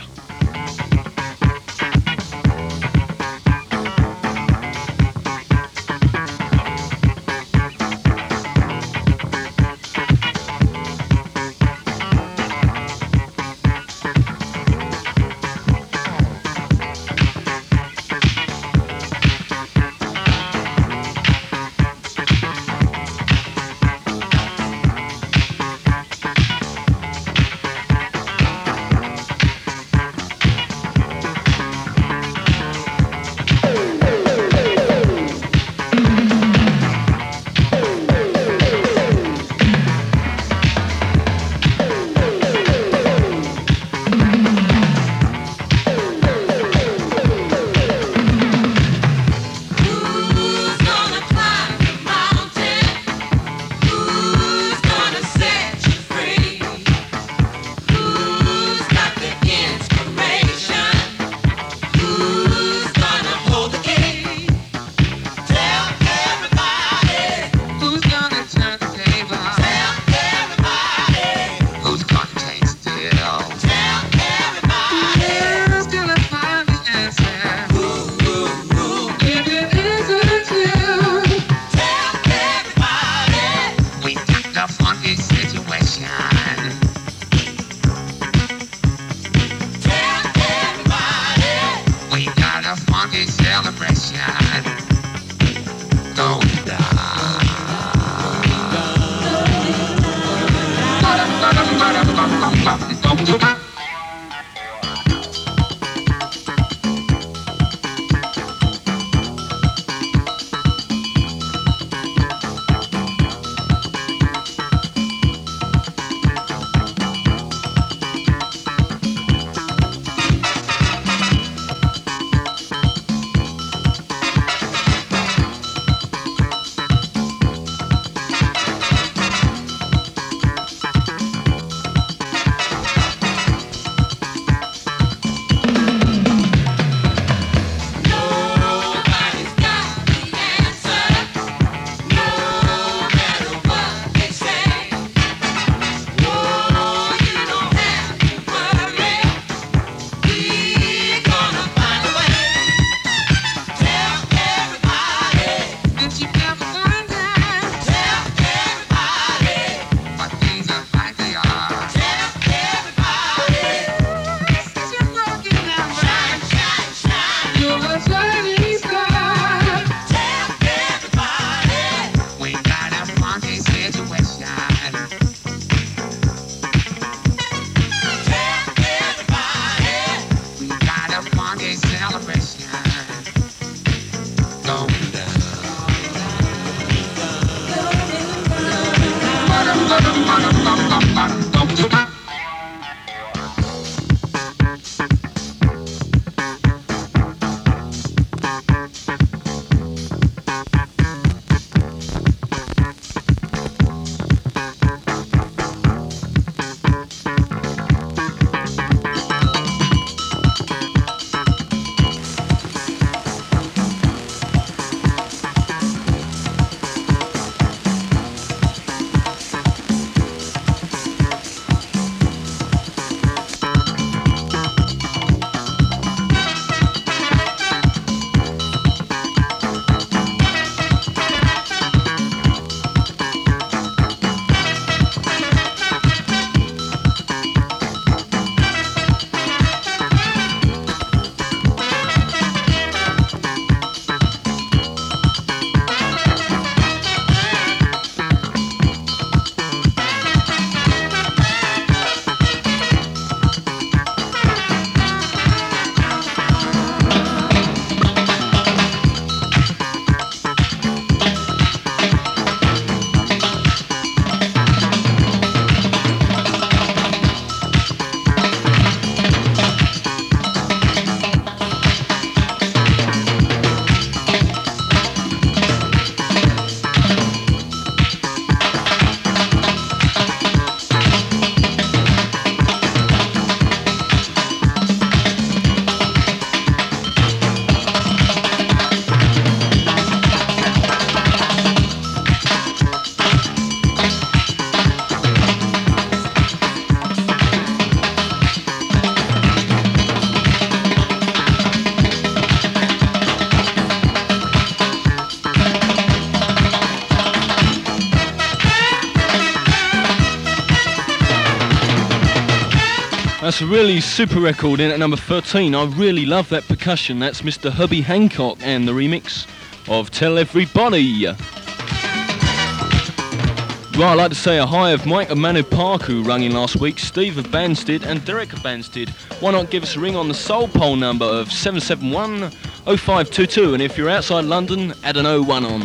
That's a really super record in at number 13. I really love that percussion. That's Mr. Herbie Hancock and the remix of Tell Everybody. Right, I'd like to say a hi of Mike of Manu Park, who rung in last week, Steve of Banstead and Derek of Banstead. Why not give us a ring on the Soul Pole number of 771 0522, and if you're outside London, add an 01 on.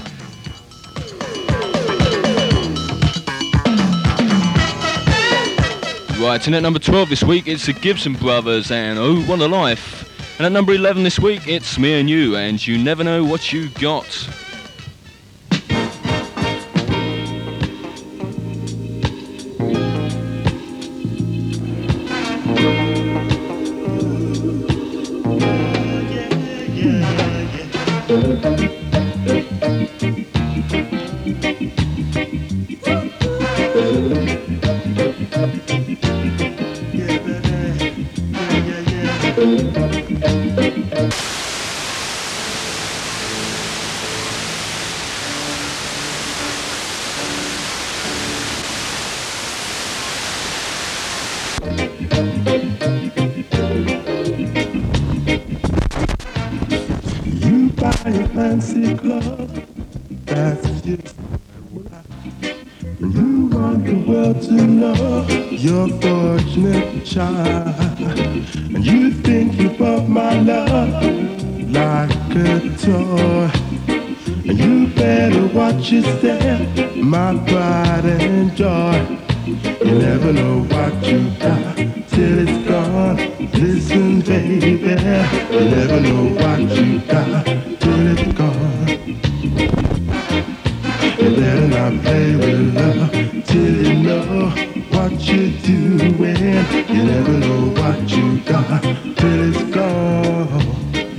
Right, and at number 12 this week, it's the Gibson Brothers and Oh, What a Life. And at number 11 this week, it's Me and You, and You Never Know What You Got. You buy a fancy club, that's just you want the world to know you're fortunate child. And you think you bought my love like a toy. And you better watch your step, my pride and joy. You never know what you got till it's gone. Listen, baby, you never know what you got till it's gone. You better not play with love till you know what you're doing. You never know what you got till it's gone.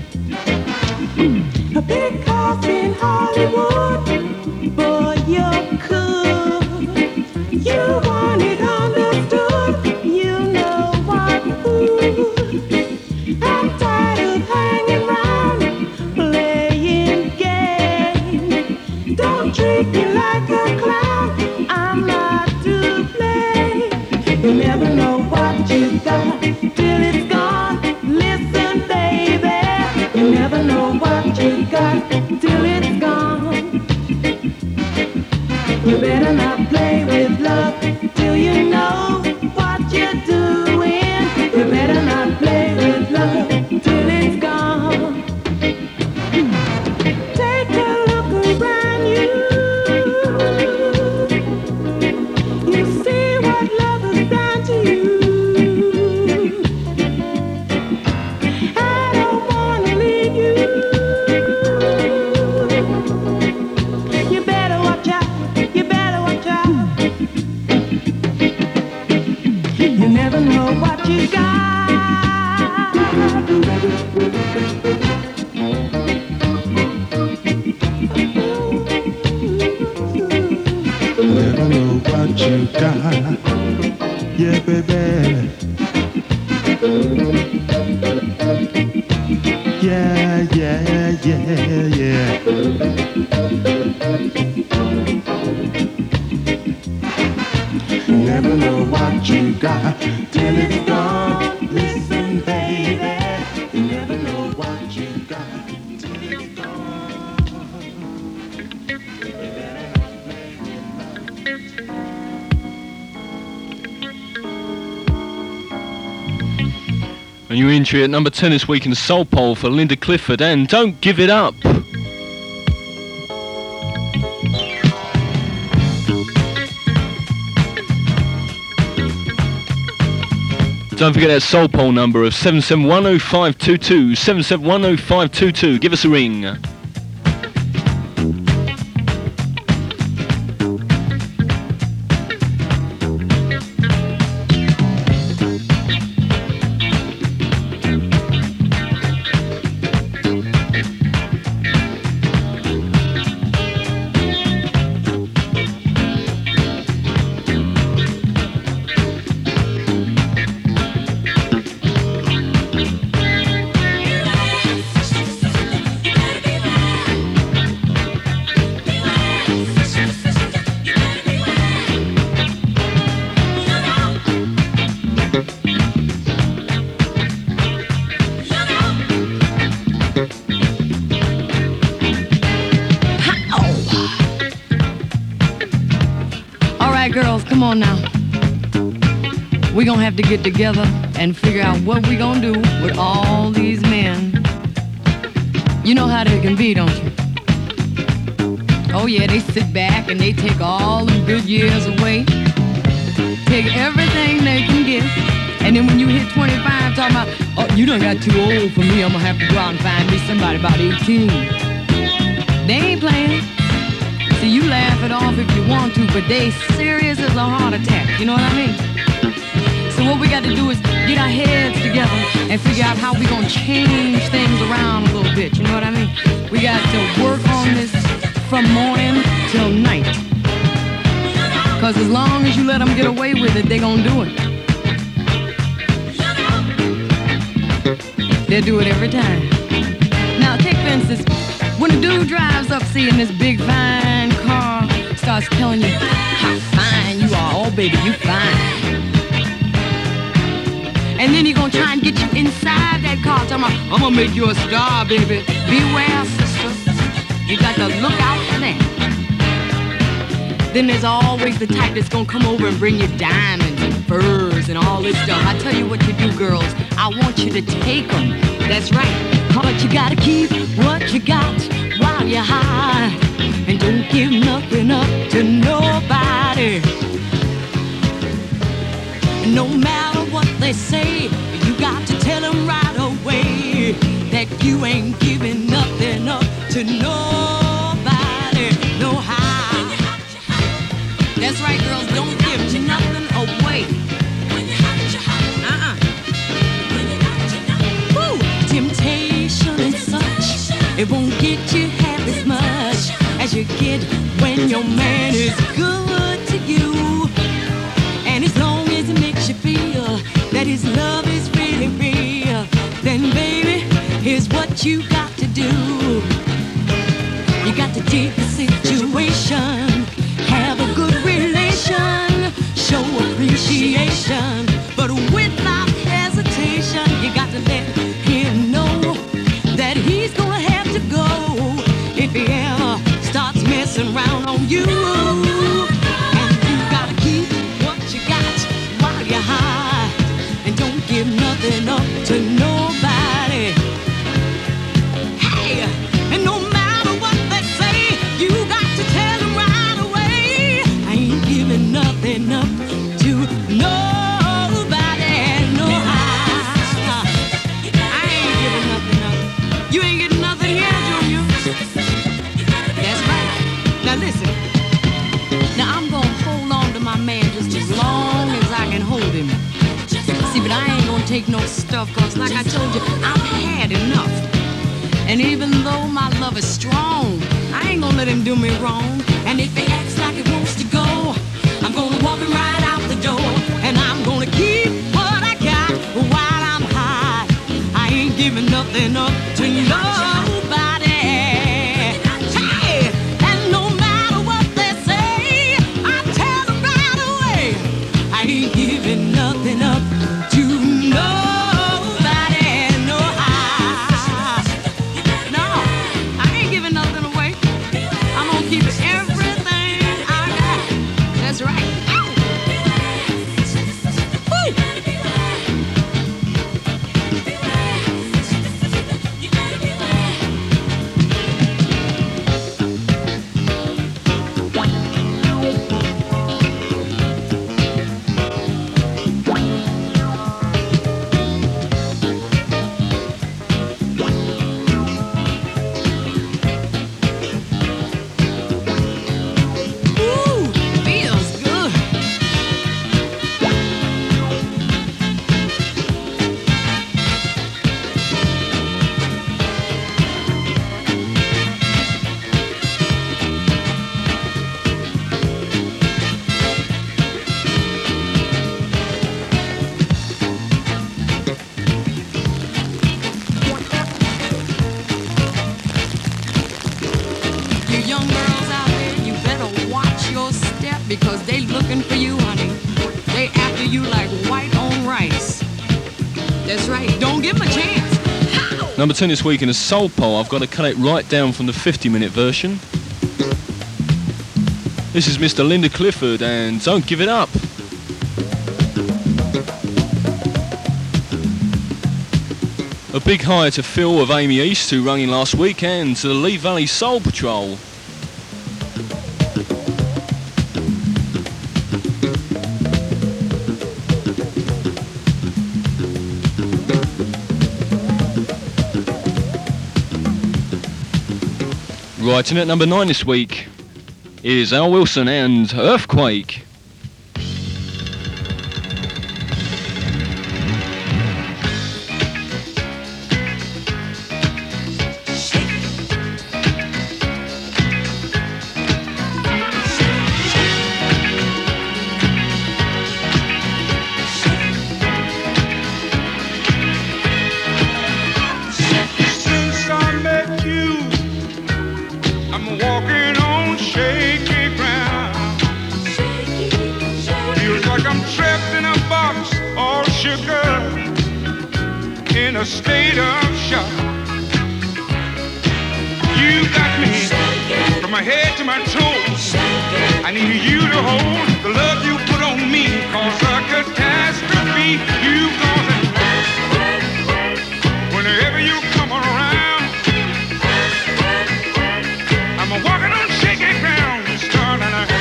A big house in Hollywood, boy, you're cool. You want it understood, you know what fool. I'm tired of hanging round, playing games. Don't treat me like a clown, I'm not to blame. You never know what you got till it's gone. Listen, baby, you never know what you got till it's gone. You better not play with love till you know what you're doing. You better not play with love till it's gone. Take a look around you. You see what love has done to you. I don't wanna leave you. You better watch out. You better watch out. You never know what you got. You never know what you got. Yeah, baby. Yeah, yeah, yeah, yeah. You never know what you got till it's gone. Listen, baby, you never know what you got till it's gone. A new entry at number 10 this week in the Soul Pole for Linda Clifford and Don't Give It Up. Don't forget that Soul Pole number of 7710522, 7710522. Give us a ring. come on now. We're gonna have to get together and figure out what we're gonna do with all these men. You know how they can be, don't you? Oh yeah, they sit back and they take all the good years away. Take everything they can get. And then when you hit 25, talking about, oh, you done got too old for me, I'm gonna have to go out and find me somebody about 18. They ain't playing. See, you laugh it off if you want to, but they serious as a heart attack, you know what I mean? So what we got to do is get our heads together and figure out how we gonna change things around a little bit, you know what I mean? We got to work on this from morning till night. Cause as long as you let them get away with it, they gonna do it. They'll do it every time. Now take for instance, when a dude drives up seeing this big fine car, starts telling you how fine you are, oh baby, you fine. And then he gonna try and get you inside that car, talking about, I'm gonna make you a star, baby. Beware, sister. You got to look out for that. Then there's always the type that's gonna come over and bring you diamonds and furs and all this stuff. I tell you what you do, girls. I want you to take them. That's right. But you gotta keep what you got while you're high. And don't give nothing up to nobody. No matter what they say, you got to tell them right away that you ain't giving nothing up to nobody. No how. That's right, girls, don't give nothing away. Woo! Temptation and such, it won't get you half as much as you get when your man is good to you. And as long as it makes you feel that his love is really real, then baby, here's what you got to do. You got to take the situation, have a good relation, show appreciation, but without hesitation, you got to let him know that he's gonna have to go if he ever starts messing around on you. And you gotta keep what you got while you're high, and don't give nothing up to nobody. Hey, and no matter what they say, you got to tell them right away, I ain't giving nothing up to nobody. No, I ain't giving nothing up. You ain't getting nothing here, Junior. That's right. Now listen. Now I'm gonna hold on to my man just as long as I can hold him. See, but I ain't gonna take no stuff, cause like I told you, I've had enough. And even though my love is strong, I ain't gonna let him do me wrong. And if he acts like he wants to go, I'm gonna walk him right out the door. And I'm gonna keep what I got while I'm high. I ain't giving nothing up to nobody. Hey, and no matter what they say, I tell them right away, I ain't giving nothing up to nobody. No, no, I ain't giving nothing away. I'm gonna keep everything I got. That's right. Woo! Ooh, feels good. You young girls out there, you better watch your step, because they looking for you, honey. They after you like white on rice. That's right. Don't give them a chance. How? Number 10 this week in the Soul Poll. I've got to cut it right down from the 50-minute version. This is Mr. Linda Clifford and Don't Give It Up. A big hi to Phil of Amy East, who rang in last week, and to the Lee Valley Soul Patrol. Right, in at number 9 this week is Al Wilson and Earthquake. Since I met you, I'm walking on shaky ground. Feels like I'm trapped in a box, all sugar, in a state of shock. You got me from my head to my toes. I need you to hold the love you put on me, cause a catastrophe you causing. Whenever you come around, I'm walking on shaky ground, starting a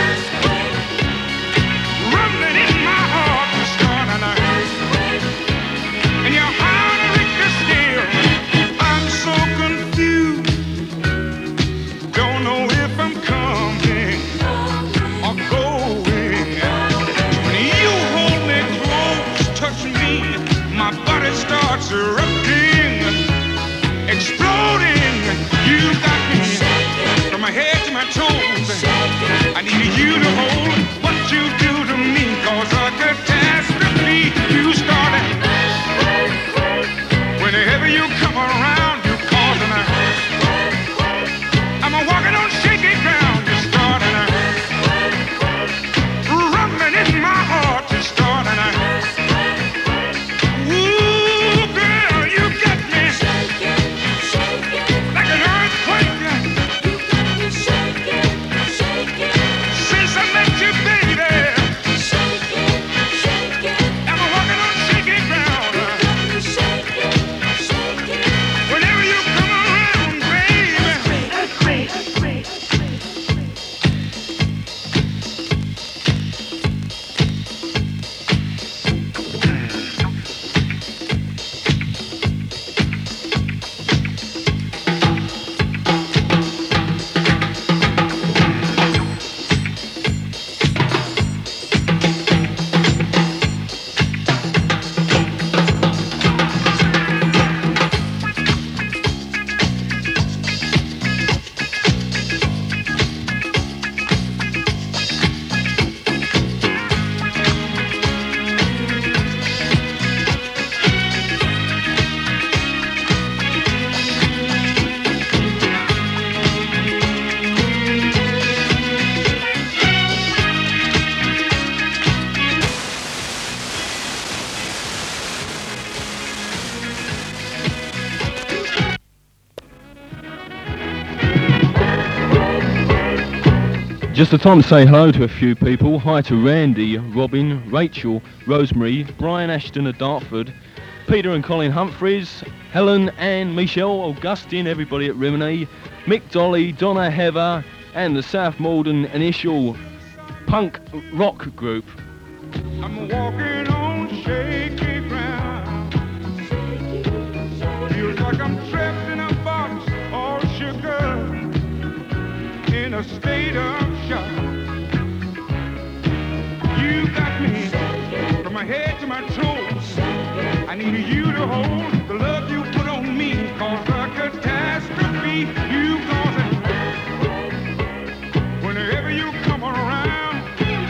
rumbling in my heart, starting a, and your heart Richter still. I'm so confused, don't know if I'm coming or going. When you hold me close, touch me, my body starts erupting, exploding. You got me from my head to my toes. I need you to hold what you do to me, cause a catastrophe you started. Whenever you come around, you causing a, I'm a walking on shaky ground, you're starting a, rumbling in my heart, you're starting a, ooh girl, you got me like an earthquake. Since I met you, baby, I'm walking on shaky ground. Whenever you come around, baby. Just the time to say hello to a few people. Hi to Randy, Robin, Rachel, Rosemary, Brian Ashton of Dartford, Peter and Colin Humphreys, Helen, Anne, Michelle, Augustine, everybody at Rimini, Mick Dolly, Donna Heather, and the South Malden initial punk rock group. I'm walking on shaky ground. Feels like I'm trapped in a box, all sugar, in a state of shock. You got me from my head to my toes. I need you to hold the love you put on me, cause a catastrophe you causing. Whenever you come around,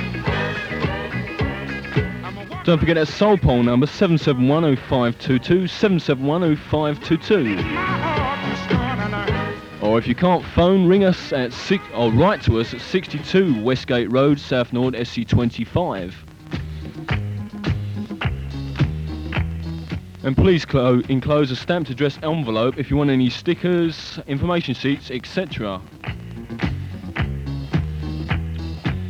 Don't forget that Soul Poll number 7710522, 7710522. Or if you can't phone, ring us at or write to us at 62 Westgate Road, South Nord, SC25. And please enclose a stamped address envelope if you want any stickers, information sheets, etc.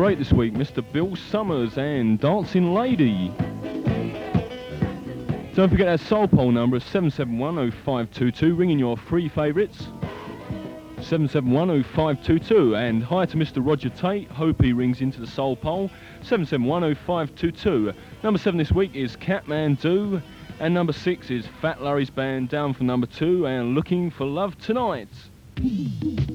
number 8 this week, Mr. Bill Summers and Dancing Lady. Don't forget that Soul Poll number is 7710522, ringing your three favourites. 7710522, and hi to Mr. Roger Tate, hope he rings into the Soul Poll. 7710522. Number 7 this week is Catmandu, and number 6 is Fat Larry's Band, down from number 2, and Looking for Love Tonight.